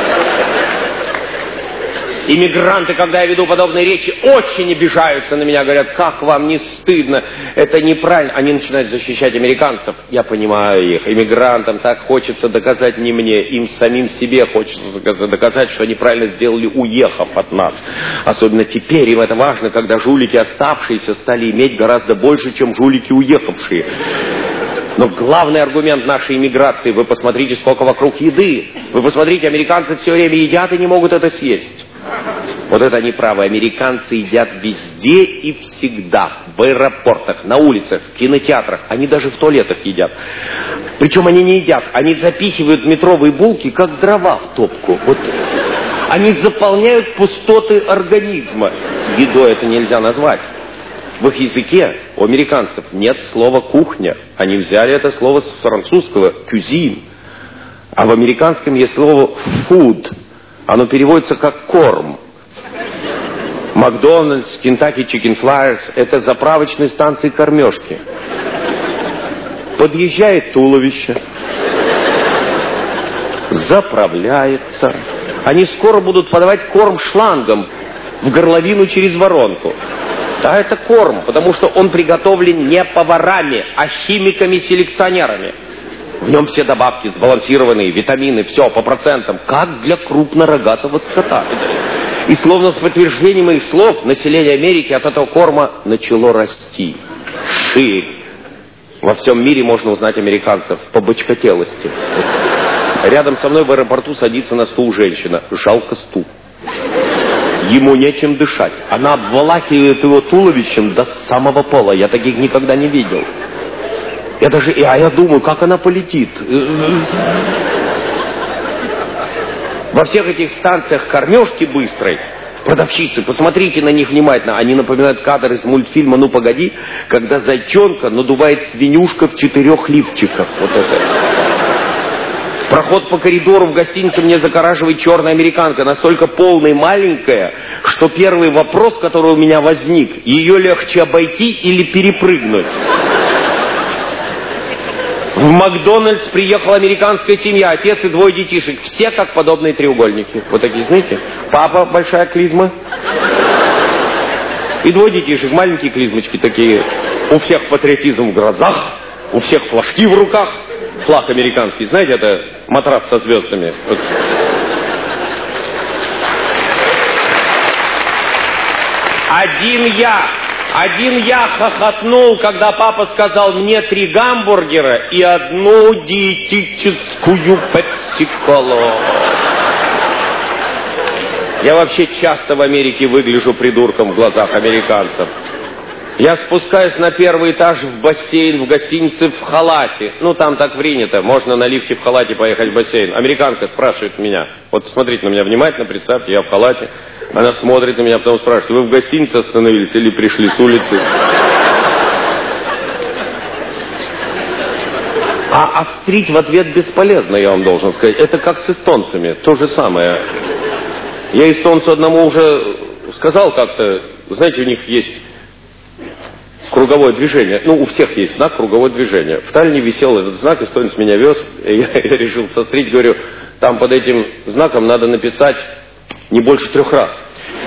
Иммигранты, когда я веду подобные речи, очень обижаются на меня, говорят, как вам не стыдно, это неправильно. Они начинают защищать американцев. Я понимаю их. Иммигрантам так хочется доказать не мне, им самим себе хочется доказать, что они правильно сделали, уехав от нас. Особенно теперь им это важно, когда жулики оставшиеся стали иметь гораздо больше, чем жулики уехавшие. Но главный аргумент нашей иммиграции, вы посмотрите, сколько вокруг еды. Вы посмотрите, американцы все время едят и не могут это съесть. Вот это они правы. Американцы едят везде и всегда. В аэропортах, на улицах, в кинотеатрах. Они даже в туалетах едят. Причем они не едят. Они запихивают метровые булки, как дрова в топку. Вот. Они заполняют пустоты организма. Едой это нельзя назвать. В их языке у американцев нет слова «кухня». Они взяли это слово с французского «кюзин». А в американском есть слово «food». Оно переводится как «корм». Макдональдс, Kentucky Chicken Flyers – это заправочные станции кормежки. Подъезжает туловище, заправляется. Они скоро будут подавать корм шлангом в горловину через воронку. Да, это корм, потому что он приготовлен не поварами, а химиками-селекционерами. В нем все добавки сбалансированные, витамины, все по процентам, как для крупнорогатого скота. И словно в подтверждении моих слов, население Америки от этого корма начало расти, шире. Во всем мире можно узнать американцев по бочкотелости. Рядом со мной в аэропорту садится на стул женщина. Жалко стул. Ему нечем дышать. Она обволакивает его туловищем до самого пола. Я таких никогда не видел. Я думаю, как она полетит. Во всех этих станциях кормежки быстрой, продавщицы, посмотрите на них внимательно. Они напоминают кадр из мультфильма «Ну, погоди», когда зайчонка надувает свинюшка в 4 лифчиках. Вот это. Проход по коридору в гостинице мне загораживает черная американка, настолько полная и маленькая, что первый вопрос, который у меня возник, ее легче обойти или перепрыгнуть. В Макдональдс приехала американская семья, отец и 2 детишек, все как подобные треугольники. Вот такие, знаете, папа, большая клизма, и 2 детишек, маленькие клизмочки такие. У всех патриотизм в глазах, у всех флажки в руках. Флаг американский, знаете, это матрас со звездами. Вот. Один я хохотнул, когда папа сказал мне 3 гамбургера и 1 диетическую пепси-колу. Я вообще часто в Америке выгляжу придурком в глазах американцев. Я спускаюсь на 1-й этаж в бассейн в гостинице в халате. Ну, там так принято. Можно на лифте в халате поехать в бассейн. Американка спрашивает меня. Вот смотрите на меня внимательно, представьте, я в халате. Она смотрит на меня, потом спрашивает: вы в гостинице остановились или пришли с улицы? А острить в ответ бесполезно, я вам должен сказать. Это как с эстонцами, то же самое. Я эстонцу одному уже сказал как-то, знаете, у них есть круговое движение. Ну, у всех есть знак круговое движение. В Таллине висел этот знак, эстонец меня вез, и я решил сострить, говорю, там под этим знаком надо написать не больше 3 раз.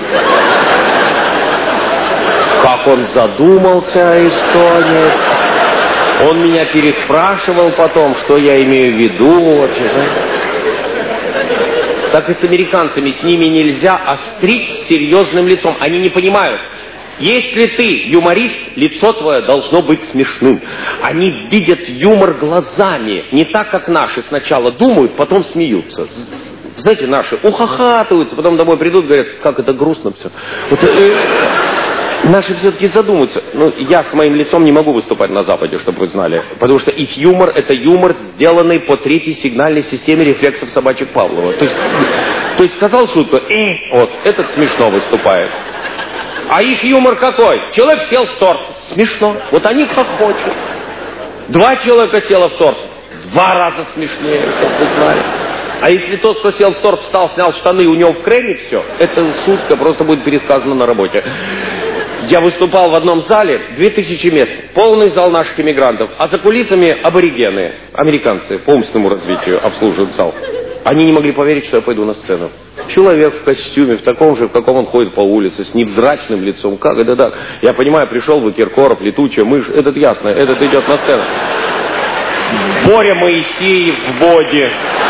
Как он задумался, эстонец. Он меня переспрашивал потом, что я имею в виду вообще, знаете. Так и с американцами, с ними нельзя острить с серьезным лицом. Они не понимают. Если ты юморист, лицо твое должно быть смешным. Они видят юмор глазами, не так, как наши сначала думают, потом смеются. Знаете, наши ухахатываются, потом домой придут, говорят, как это грустно все. Вот, наши все-таки задумаются. Ну, я с моим лицом не могу выступать на Западе, чтобы вы знали. Потому что их юмор, это юмор, сделанный по 3-й сигнальной системе рефлексов собачек Павлова. То есть сказал шутку, вот, этот смешно выступает. А их юмор какой? Человек сел в торт. Смешно. Вот они хохочут. 2 человека село в торт. 2 раза смешнее, чтобы вы знали. А если тот, кто сел в торт, встал, снял штаны, у него в креме все, это шутка просто будет пересказана на работе. Я выступал в одном зале, 2000 мест, полный зал наших иммигрантов, а за кулисами аборигены, американцы, по умственному развитию обслуживают зал. Они не могли поверить, что я пойду на сцену. Человек в костюме, в таком же, в каком он ходит по улице, с невзрачным лицом. Как это так? Я понимаю, пришел бы Киркоров, летучая мышь, этот ясно, этот идет на сцену. Боря Моисеев в боди.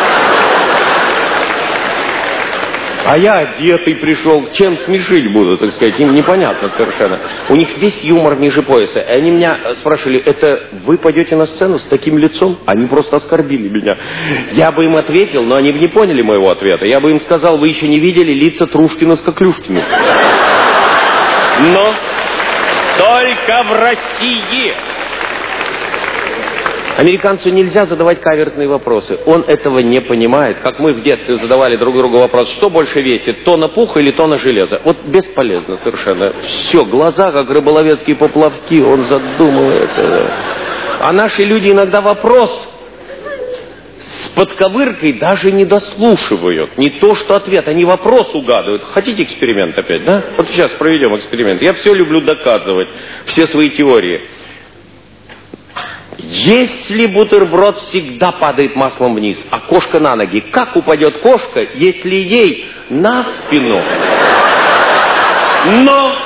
А я одетый пришел, чем смешить буду, так сказать, им непонятно совершенно. У них весь юмор ниже пояса. И они меня спрашивали, это вы пойдете на сцену с таким лицом? Они просто оскорбили меня. Я бы им ответил, но они бы не поняли моего ответа. Я бы им сказал, вы еще не видели лица Трушкина с Коклюшкиным. Но только в России. Американцу нельзя задавать каверзные вопросы. Он этого не понимает. Как мы в детстве задавали друг другу вопрос, что больше весит, тонна пуха или тонна железа? Вот бесполезно совершенно. Все, глаза, как рыболовецкие поплавки, он задумывается. А наши люди иногда вопрос с подковыркой даже не дослушивают. Не то, что ответ, они вопрос угадывают. Хотите эксперимент опять, да? Вот сейчас проведем эксперимент. Я все люблю доказывать, все свои теории. Если бутерброд всегда падает маслом вниз, а кошка на ноги, как упадет кошка, если ей на спину? Но...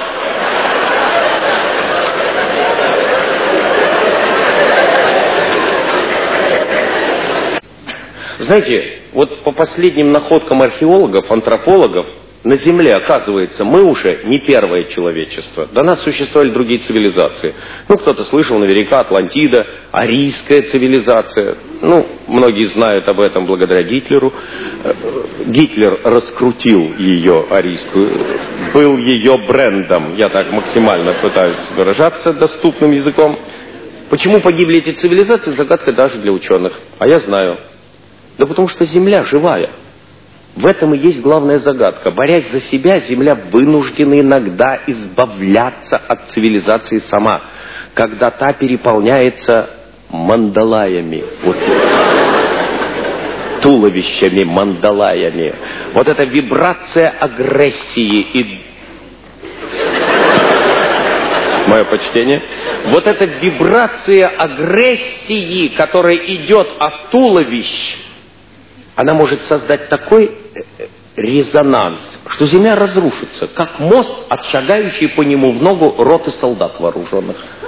Знаете, вот по последним находкам археологов, антропологов, на Земле, оказывается, мы уже не первое человечество. До нас существовали другие цивилизации. Ну, кто-то слышал наверняка Атлантида, арийская цивилизация. Ну, многие знают об этом благодаря Гитлеру. Гитлер раскрутил ее арийскую, был ее брендом. Я так максимально пытаюсь выражаться доступным языком. Почему погибли эти цивилизации, загадка даже для ученых. А я знаю. Да потому что Земля живая. В этом и есть главная загадка. Борясь за себя, Земля вынуждена иногда избавляться от цивилизации сама, когда та переполняется мандалаями, вот, туловищами мандалаями. Вот эта вибрация агрессии и... Мое почтение. Вот эта вибрация агрессии, которая идет от туловищ, она может создать такой резонанс, что Земля разрушится, как мост, отшагающий по нему в ногу роты солдат вооруженных.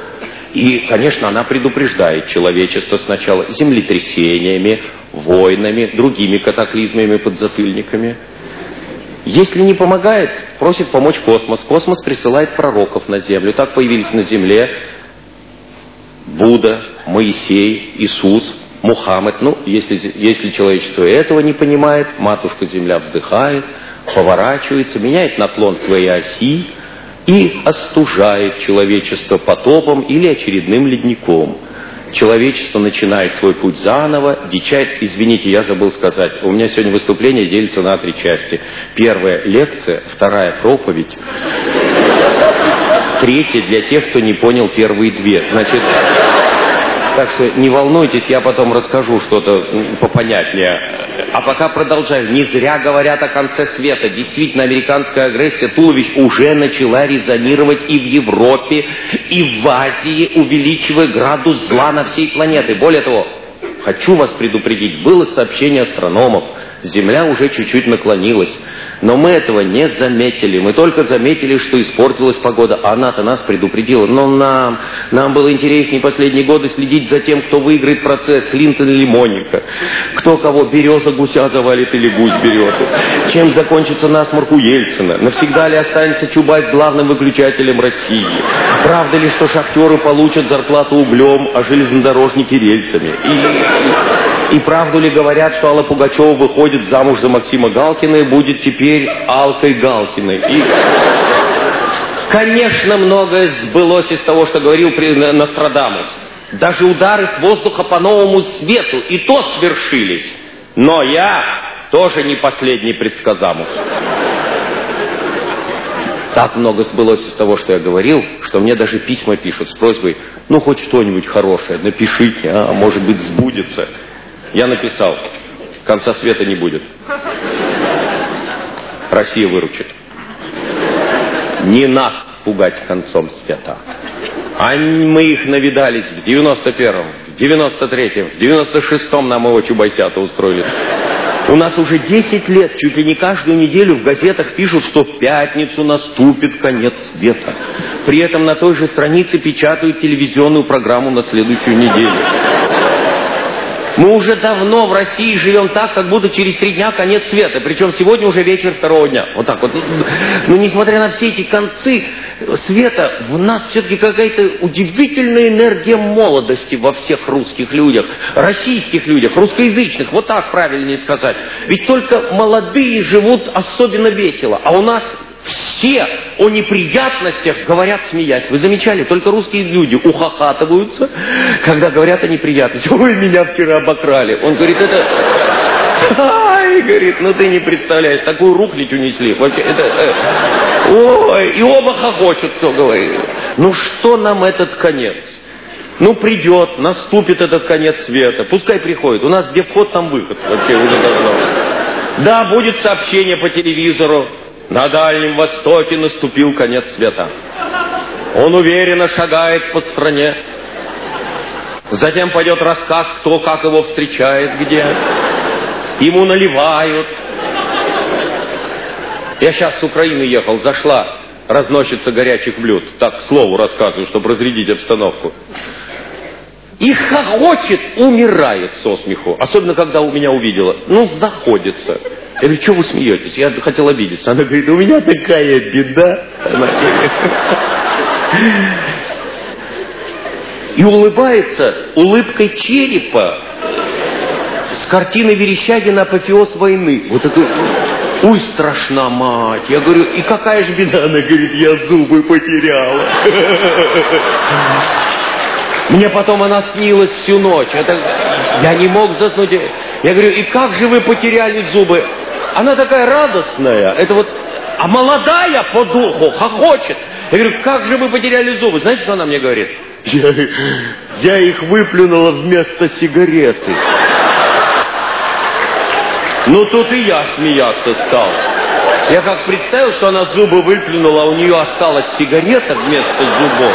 И, конечно, она предупреждает человечество сначала землетрясениями, войнами, другими катаклизмами, подзатыльниками. Если не помогает, просит помочь космос. Космос присылает пророков на Землю. Так появились на Земле Будда, Моисей, Иисус, Мухаммед. Ну, если человечество этого не понимает, матушка Земля вздыхает, поворачивается, меняет наклон своей оси и остужает человечество потопом или очередным ледником. Человечество начинает свой путь заново, дичает. Извините, я забыл сказать, у меня сегодня выступление делится на 3 части. Первая — лекция, вторая — проповедь, третья — для тех, кто не понял первые 2. Значит, так что не волнуйтесь, я потом расскажу что-то попонятнее. А пока продолжаю. Не зря говорят о конце света. Действительно, американская агрессия туловищ уже начала резонировать и в Европе, и в Азии, увеличивая градус зла на всей планете. Более того, хочу вас предупредить, было сообщение астрономов, Земля уже чуть-чуть наклонилась. Но мы этого не заметили. Мы только заметили, что испортилась погода. Она-то нас предупредила. Но нам было интереснее последние годы следить за тем, кто выиграет процесс, Клинтон или Моника. Кто кого, береза гуся завалит или гусь березу. Чем закончится насморк у Ельцина. Навсегда ли останется Чубайс главным выключателем России. Правда ли, что шахтеры получат зарплату углем, а железнодорожники рельсами. И правду ли говорят, что Алла Пугачева выходит замуж за Максима Галкина и будет теперь Алкой Галкиной? И, конечно, многое сбылось из того, что говорил Нострадамус. Даже удары с воздуха по новому свету и то свершились. Но я тоже не последний предсказамус. Так много сбылось из того, что я говорил, что мне даже письма пишут с просьбой, ну, хоть что-нибудь хорошее, напишите, а может быть, сбудется. Я написал, конца света не будет. Россия выручит. Не нас пугать концом света. А мы их навидались в 91-м, в 93-м, в 96-м нам его Чубайсята устроили. У нас уже 10 лет, чуть ли не каждую неделю в газетах пишут, что в пятницу наступит конец света. При этом на той же странице печатают телевизионную программу на следующую неделю. Мы уже давно в России живем так, как будто через 3 дня конец света. Причем сегодня уже вечер 2-го дня. Вот так вот. Но несмотря на все эти концы света, в нас все-таки какая-то удивительная энергия молодости во всех русских людях, российских людях, русскоязычных. Вот так правильнее сказать. Ведь только молодые живут особенно весело. А у нас все о неприятностях говорят, смеясь. Вы замечали? Только русские люди ухахатываются, когда говорят о неприятностях. Ой, меня вчера обокрали. Он говорит, это... Ай, говорит, ну ты не представляешь, такую рухлядь унесли. Вообще, это... Ой, и оба хохочут, кто говорит. Ну что нам этот конец? Ну придет, наступит этот конец света. Пускай приходит. У нас где вход, там выход. Вообще уже должно. Да, будет сообщение по телевизору. На Дальнем Востоке наступил конец света. Он уверенно шагает по стране. Затем пойдет рассказ, кто как его встречает, где. Ему наливают. Я сейчас с Украины ехал, зашла разносчица горячих блюд. Так, к слову рассказываю, чтобы разрядить обстановку. И хохочет, умирает со смеху. Особенно, когда у меня увидела. Ну, заходится. Я говорю, что вы смеетесь? Я хотел обидеться. Она говорит, у меня такая беда. И улыбается улыбкой черепа с картины Верещагина «Апофеоз войны». Вот это, ой, страшна мать. Я говорю, и какая же беда? Она говорит, я зубы потеряла. Мне потом она снилась всю ночь. Я не мог заснуть. Я говорю, и как же вы потеряли зубы? Она такая радостная. Это вот, а молодая по духу хохочет. Я говорю, как же вы потеряли зубы? Знаете, что она мне говорит? Я их выплюнула вместо сигареты. Ну тут и я смеяться стал. Я как представил, что она зубы выплюнула, а у нее осталась сигарета вместо зубов.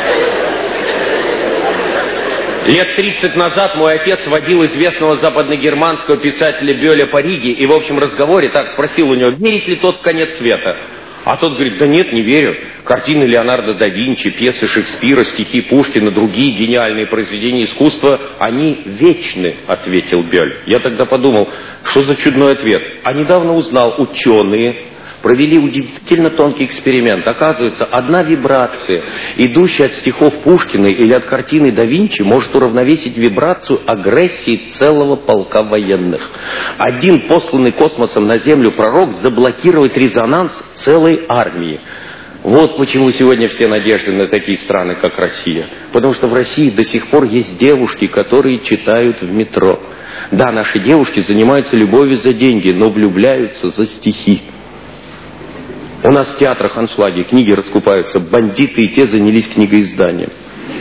Лет 30 назад мой отец водил известного западногерманского писателя Бёля по Риге и в общем разговоре так спросил у него, верит ли тот в конец света. А тот говорит, да нет, не верю. Картины Леонардо да Винчи, пьесы Шекспира, стихи Пушкина, другие гениальные произведения искусства, они вечны, ответил Бёль. Я тогда подумал, что за чудной ответ. А недавно узнал, ученые провели удивительно тонкий эксперимент. Оказывается, одна вибрация, идущая от стихов Пушкина или от картины да Винчи, может уравновесить вибрацию агрессии целого полка военных. Один посланный космосом на Землю пророк заблокирует резонанс целой армии. Вот почему сегодня все надежды на такие страны, как Россия. Потому что в России до сих пор есть девушки, которые читают в метро. Да, наши девушки занимаются любовью за деньги, но влюбляются за стихи. У нас в театрах аншлаги, книги раскупаются, бандиты и те занялись книгоизданием.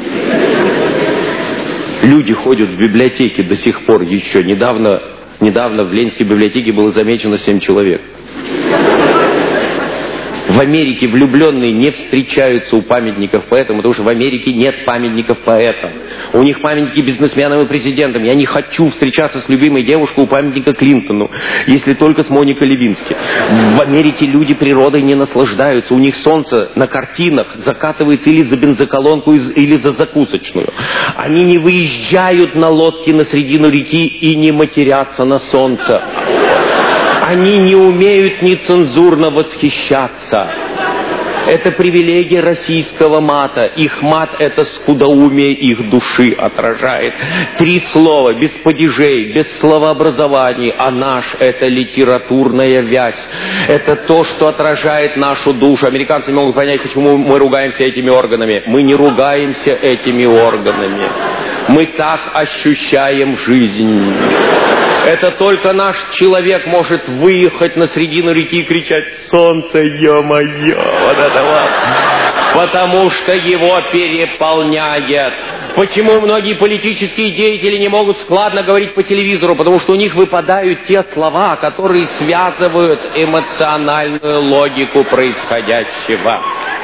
Люди ходят в библиотеки до сих пор еще. Недавно в Ленинской библиотеке было замечено 7 человек. В Америке влюбленные не встречаются у памятников поэтам, потому что в Америке нет памятников поэтам. У них памятники бизнесменам и президентам. Я не хочу встречаться с любимой девушкой у памятника Клинтону, если только с Моникой Левински. В Америке люди природой не наслаждаются. У них солнце на картинах закатывается или за бензоколонку, или за закусочную. Они не выезжают на лодке на середину реки и не матерятся на солнце. Они не умеют нецензурно восхищаться. Это привилегия российского мата. Их мат — это скудоумие их души отражает. 3 слова, без падежей, без словообразований. А наш — это литературная вязь. Это то, что отражает нашу душу. Американцы не могут понять, почему мы ругаемся этими органами. Мы не ругаемся этими органами. Мы так ощущаем жизнь. Это только наш человек может выехать на середину реки и кричать «Солнце, ё-моё!» Вот это вот. Потому что его переполняет. Почему многие политические деятели не могут складно говорить по телевизору? Потому что у них выпадают те слова, которые связывают эмоциональную логику происходящего.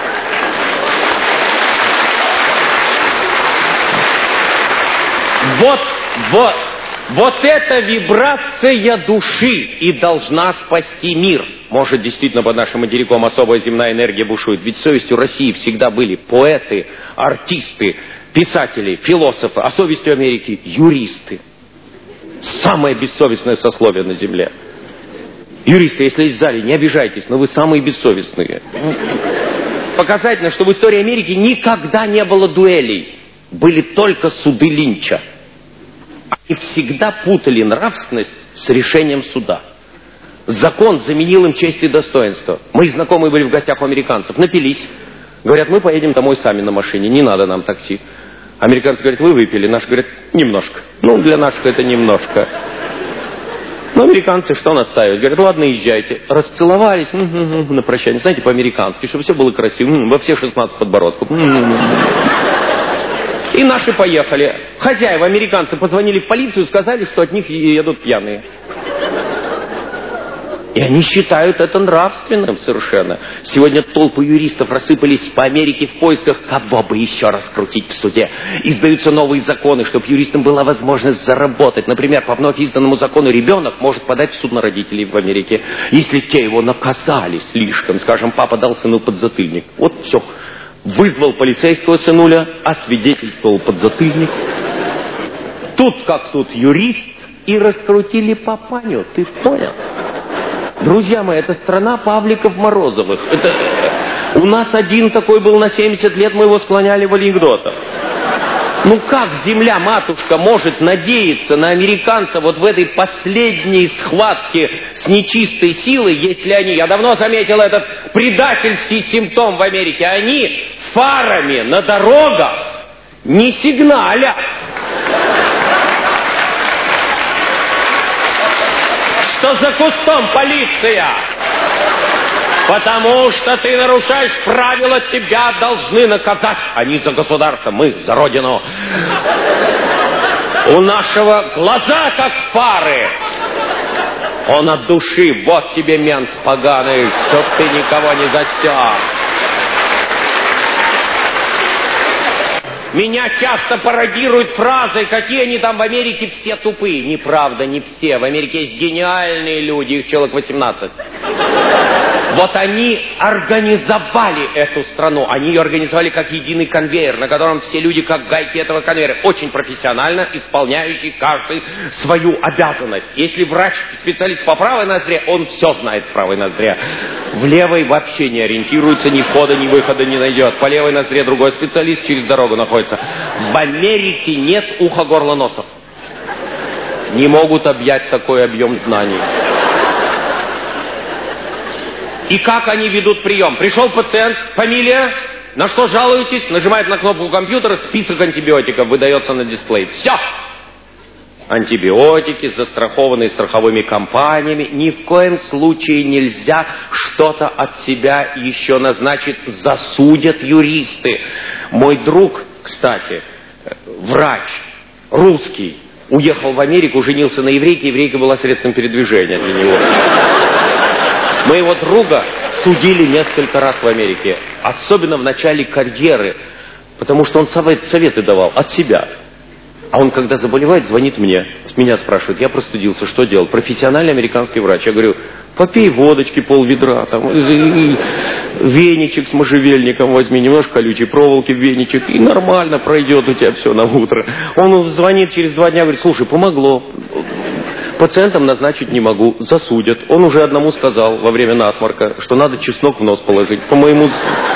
Вот эта вибрация души и должна спасти мир. Может, действительно, под нашим материком особая земная энергия бушует. Ведь совестью России всегда были поэты, артисты, писатели, философы, а совестью Америки — юристы. Самое бессовестное сословие на земле. Юристы, если есть в зале, не обижайтесь, но вы самые бессовестные. Показательно, что в истории Америки никогда не было дуэлей. Были только суды Линча. Они всегда путали нравственность с решением суда. Закон заменил им честь и достоинство. Мои знакомые были в гостях у американцев, напились. Говорят, мы поедем домой сами на машине, не надо нам такси. Американцы говорят, вы выпили. Наши говорят, немножко. Ну, для наших это немножко. Но американцы что настаивают? Говорят, ладно, езжайте. Расцеловались на прощание. Знаете, по-американски, чтобы все было красиво. Во все 16 подбородков. И наши поехали. Хозяева, американцы, позвонили в полицию, сказали, что от них едут пьяные. И они считают это нравственным совершенно. Сегодня толпы юристов рассыпались по Америке в поисках, кого бы еще раскрутить в суде. Издаются новые законы, чтобы юристам была возможность заработать. Например, по вновь изданному закону ребенок может подать в суд на родителей в Америке, если те его наказали слишком. Скажем, папа дал сыну подзатыльник. Вот все. Вызвал полицейского сынуля, освидетельствовал подзатыльник. Тут как тут юрист, и раскрутили папаню. Ты понял? Друзья мои, это страна Павликов-Морозовых. У нас один такой был на 70 лет, мы его склоняли в анекдотах. Ну как земля-матушка может надеяться на американцев вот в этой последней схватке с нечистой силой, если они, я давно заметил этот предательский симптом в Америке, они фарами на дорогах не сигналят. Что за кустом полиция? Потому что ты нарушаешь правила, тебя должны наказать. Они за государство, мы за родину. У нашего глаза как фары. Он от души, вот тебе мент поганый, чтоб ты никого не засек. Меня часто пародируют фразой, какие они там в Америке все тупые. Неправда, не все. В Америке есть гениальные люди, их человек 18. Вот они организовали эту страну. Они ее организовали как единый конвейер, на котором все люди как гайки этого конвейера, очень профессионально исполняющий каждый свою обязанность. Если врач специалист по правой ноздре, он все знает в правой ноздре. В левой вообще не ориентируется, ни входа, ни выхода не найдет. По левой ноздре другой специалист через дорогу находится. В Америке нет уха, горла, носов. Не могут объять такой объем знаний. И как они ведут прием? Пришел пациент, фамилия, на что жалуетесь? Нажимает на кнопку компьютера, список антибиотиков выдается на дисплей. Все! Антибиотики, застрахованные страховыми компаниями. Ни в коем случае нельзя что-то от себя еще назначить. Засудят юристы. Мой друг, кстати, врач, русский, уехал в Америку, женился на еврейке. Еврейка была средством передвижения для него. Моего друга судили несколько раз в Америке. Особенно в начале карьеры. Потому что он советы давал от себя. А он, когда заболевает, звонит мне. Меня спрашивает, я простудился, что делать? Профессиональный американский врач. Я говорю, попей водочки пол-ведра, там, веничек с можжевельником возьми, немножко колючей проволоки в веничек, и нормально пройдет у тебя все на утро. Он звонит через 2 дня, говорит, слушай, помогло. Пациентам назначить не могу, засудят. Он уже одному сказал во время насморка, что надо чеснок в нос положить. По-моему...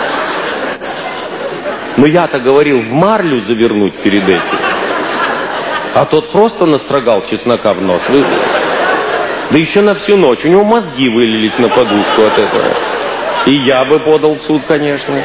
Но я-то говорил в марлю завернуть перед этим. А тот просто настрогал чеснока в нос. Да еще на всю ночь. У него мозги вылились на подушку от этого. И я бы подал в суд, конечно.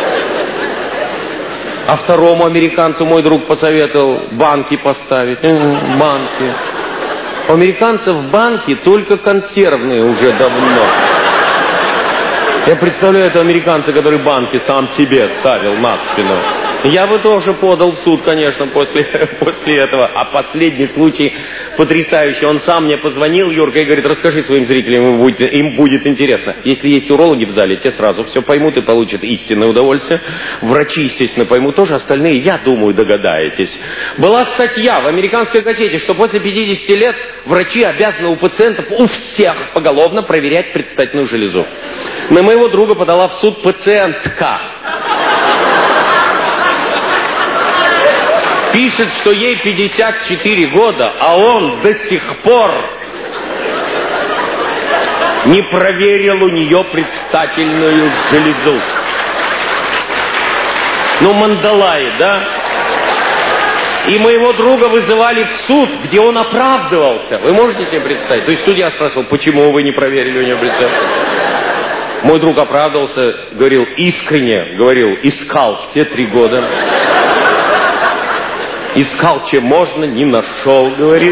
А второму американцу мой друг посоветовал банки поставить. Банки. У американцев банки только консервные уже давно. Я представляю этого американца, который банки сам себе ставил на спину. Я бы тоже подал в суд, конечно, после этого. А последний случай потрясающий. Он сам мне позвонил, Юрка, и говорит, расскажи своим зрителям, им будет интересно. Если есть урологи в зале, те сразу все поймут и получат истинное удовольствие. Врачи, естественно, поймут тоже, остальные, я думаю, догадаетесь. Была статья в американской газете, что после 50 лет врачи обязаны у пациентов, у всех поголовно проверять предстательную железу. На моего друга подала в суд пациентка. Пишет, что ей 54 года, а он до сих пор не проверил у нее предстательную железу. Ну, мандалай, да? И моего друга вызывали в суд, где он оправдывался. Вы можете себе представить? То есть судья спрашивал, почему вы не проверили у нее предстательную? Мой друг оправдывался, говорил искренне, искал все 3 года. Искал, чем можно, не нашел, говорит.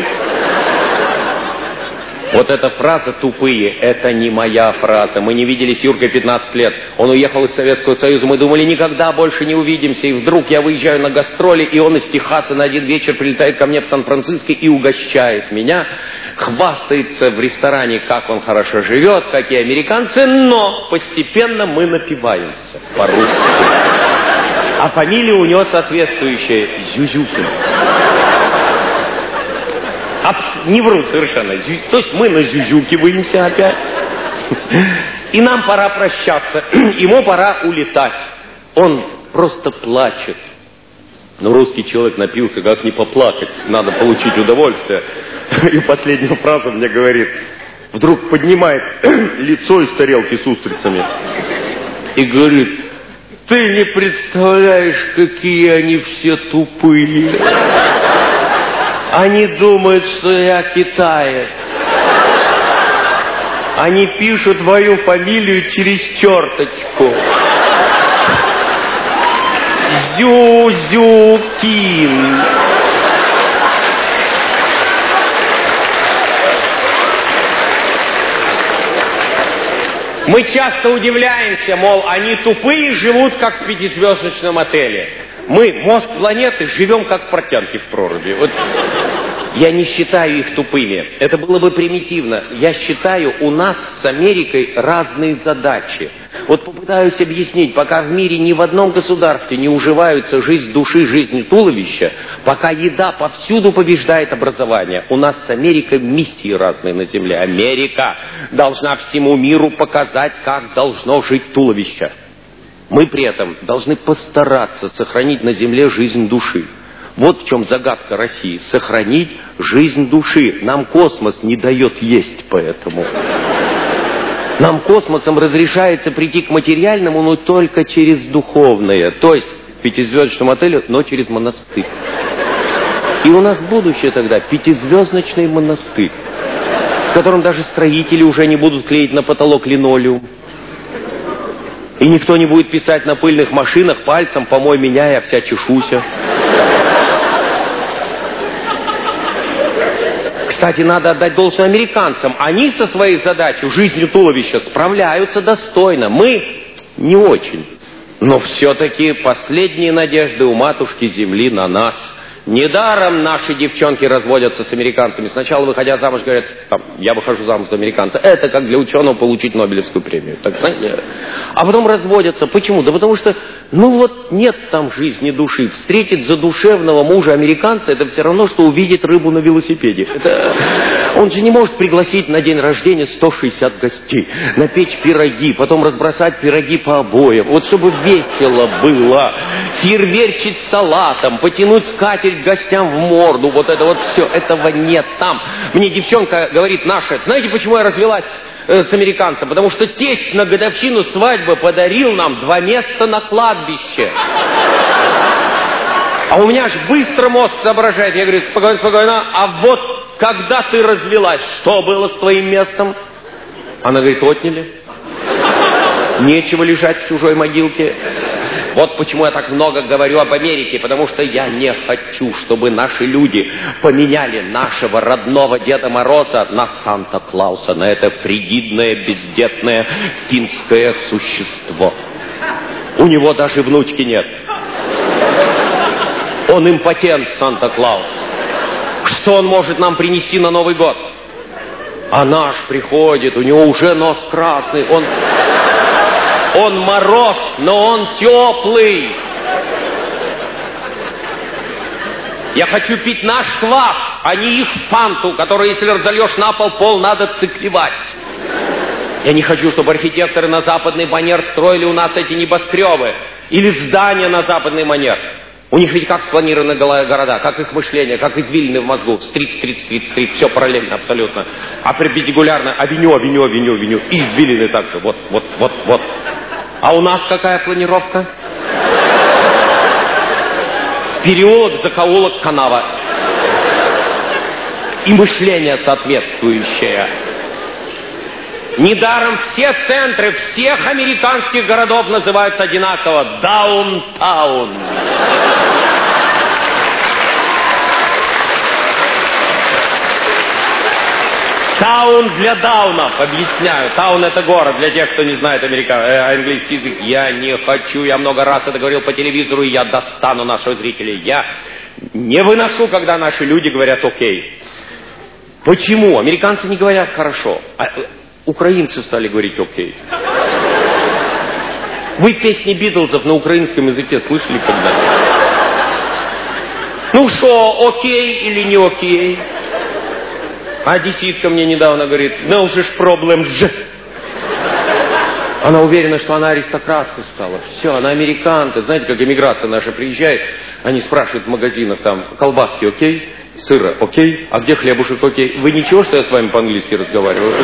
Вот эта фраза «тупые» — это не моя фраза. Мы не виделись с Юркой 15 лет. Он уехал из Советского Союза. Мы думали, никогда больше не увидимся. И вдруг я выезжаю на гастроли, и он из Техаса на один вечер прилетает ко мне в Сан-Франциско и угощает меня. Хвастается в ресторане, как он хорошо живет, какие американцы. Но постепенно мы напиваемся по-русски. А фамилия у него соответствующая — Зюзюкин. Не вру совершенно. То есть мы назюзюкиваемся опять. И нам пора прощаться. Ему пора улетать. Он просто плачет. Но русский человек напился, как не поплакать. Надо получить удовольствие. И последнюю фразу мне говорит. Вдруг поднимает лицо из тарелки с устрицами. И говорит: ты не представляешь, какие они все тупые. Они думают, что я китаец. Они пишут твою фамилию через черточку. Зюзюкин. Мы часто удивляемся, мол, они тупые, живут как в 5-звездочном отеле. Мы, мозг планеты, живем как портянки в проруби. Вот я не считаю их тупыми. Это было бы примитивно. Я считаю, у нас с Америкой разные задачи. Вот попытаюсь объяснить, пока в мире ни в одном государстве не уживаются жизнь души, жизнь туловища, пока еда повсюду побеждает образование. У нас с Америкой миссии разные на земле. Америка должна всему миру показать, как должно жить туловище. Мы при этом должны постараться сохранить на земле жизнь души. Вот в чем загадка России. Сохранить жизнь души. Нам космос не дает есть поэтому. Нам космосом разрешается прийти к материальному, но только через духовное. То есть в пятизвездочном отеле, но через монастырь. И у нас будущее тогда пятизвездочный монастырь, в котором даже строители уже не будут клеить на потолок линолеум. И никто не будет писать на пыльных машинах пальцем «помой меня, я вся чешуся». Кстати, надо отдать должное американцам. Они со своей задачей, жизнью туловища, справляются достойно. Мы не очень. Но все-таки последние надежды у матушки Земли на нас. Недаром наши девчонки разводятся с американцами. Сначала, выходя замуж, говорят, я выхожу замуж за американца. Это как для ученого получить Нобелевскую премию. Так знаете? А потом разводятся. Почему? Да потому что, нет там жизни души. Встретить задушевного мужа американца, это все равно, что увидеть рыбу на велосипеде. Он же не может пригласить на день рождения 160 гостей, напечь пироги, потом разбросать пироги по обоям. Вот чтобы весело было. Фейерверчить салатом, потянуть скатерть гостям в морду, вот это вот все, этого нет там. Мне девчонка говорит наша, знаете, почему я развелась с американцем? Потому что тесть на годовщину свадьбы подарил нам 2 места на кладбище. А у меня аж быстро мозг соображает. Я говорю, спокойно, спокойно, а вот когда ты развелась, что было с твоим местом? Она говорит, отняли. Нечего лежать в чужой могилке. Вот почему я так много говорю об Америке, потому что я не хочу, чтобы наши люди поменяли нашего родного Деда Мороза на Санта-Клауса, на это фригидное, бездетное финское существо. У него даже внучки нет. Он импотент, Санта-Клаус. Что он может нам принести на Новый год? А наш приходит, у него уже нос красный, он мороз, но он теплый. Я хочу пить наш квас, а не их фанту, которую, если разольешь на пол надо циклевать. Я не хочу, чтобы архитекторы на западный манер строили у нас эти небоскребы или здания на западный манер. У них ведь как спланированы города, как их мышление, как извилины в мозгу. Стрит, все параллельно абсолютно. А перпендикулярно авеню. И извилины также. Вот. А у нас какая планировка? Переулок, закоулок, канава. И мышление соответствующее. Недаром все центры всех американских городов называются одинаково даунтаун. Таун для даунов, объясняю. Таун — это город, для тех, кто не знает английский язык. Я не хочу, я много раз это говорил по телевизору, и я достану наших зрителей. Я не выношу, когда наши люди говорят «окей». Почему? Американцы не говорят «хорошо». Украинцы стали говорить «окей». Вы песни Битлзов на украинском языке слышали когда-нибудь? Ну что, окей или не окей? А одесситка мне недавно говорит, ну уже ж проблем же. Она уверена, что она аристократка стала. Все, она американка. Знаете, как эмиграция наша приезжает, они спрашивают в магазинах, там, колбаски окей, сыра окей, а где хлебушек окей? Вы ничего, что я с вами по-английски разговариваю?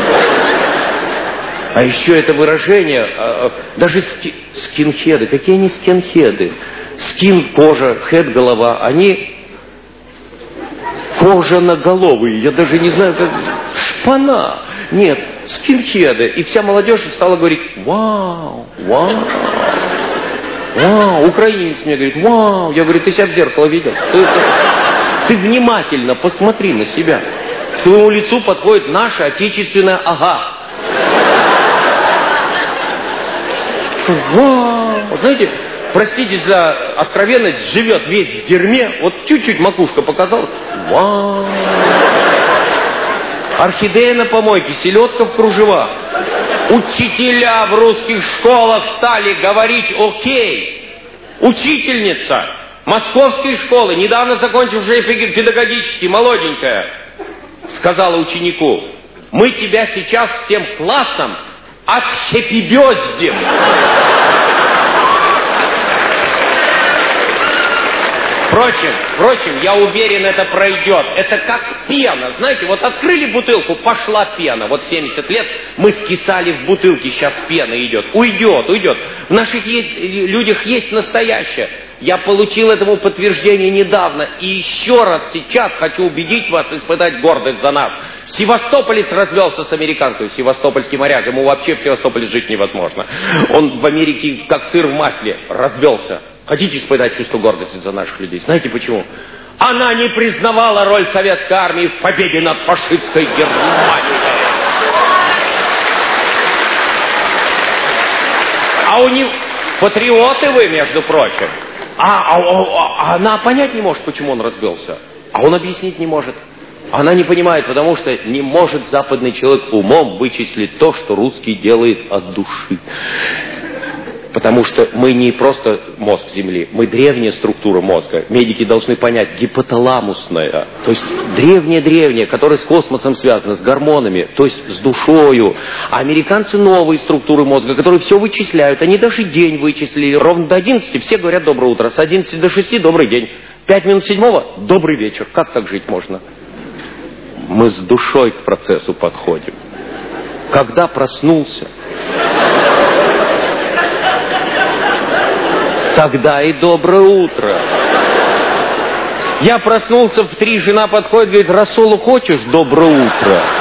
А еще это выражение, даже скинхеды. Какие они скинхеды? Скин — кожа, хед — голова. Они кожаноголовые. Я даже не знаю, как... Шпана. Нет, скинхеды. И вся молодежь стала говорить «Вау, вау, вау». Украинец мне говорит «Вау». Я говорю, ты себя в зеркало видел? Ты внимательно посмотри на себя. К своему лицу подходит наша отечественная «ага». Вау! Знаете, простите за откровенность, живет весь в дерьме, вот чуть-чуть макушка показалась. Вау! Орхидея на помойке, селедка в кружевах. Учителя в русских школах стали говорить «окей». Учительница московской школы, недавно закончившая педагогический, молоденькая, сказала ученику: мы тебя сейчас всем классом отхепибездим. Впрочем, я уверен, это пройдет. Это как пена. Знаете, вот открыли бутылку, пошла пена. Вот 70 лет мы скисали в бутылке, сейчас пена идет. Уйдет. В наших людях есть настоящее. Я получил этому подтверждение недавно. И еще раз сейчас хочу убедить вас, испытать гордость за нас. Севастополец развелся с американкой, севастопольский моряк. Ему вообще в Севастополе жить невозможно. Он в Америке как сыр в масле развелся. Хотите испытать чувство гордости за наших людей? Знаете почему? Она не признавала роль советской армии в победе над фашистской Германией. А у них патриоты вы, между прочим. А она понять не может, почему он развелся. А он объяснить не может. Она не понимает, потому что не может западный человек умом вычислить то, что русский делает от души. Потому что мы не просто мозг Земли, мы древняя структура мозга. Медики должны понять, гипоталамусная, то есть древняя, которая с космосом связана, с гормонами, то есть с душою. А американцы новые структуры мозга, которые все вычисляют. Они даже день вычислили. Ровно до 11 все говорят доброе утро, с 11 до 6 добрый день. 5 минут 7 добрый вечер. Как так жить можно? Мы с душой к процессу подходим. Когда проснулся, тогда и доброе утро. Я проснулся в 3, жена подходит, говорит: рассолу хочешь? Доброе утро.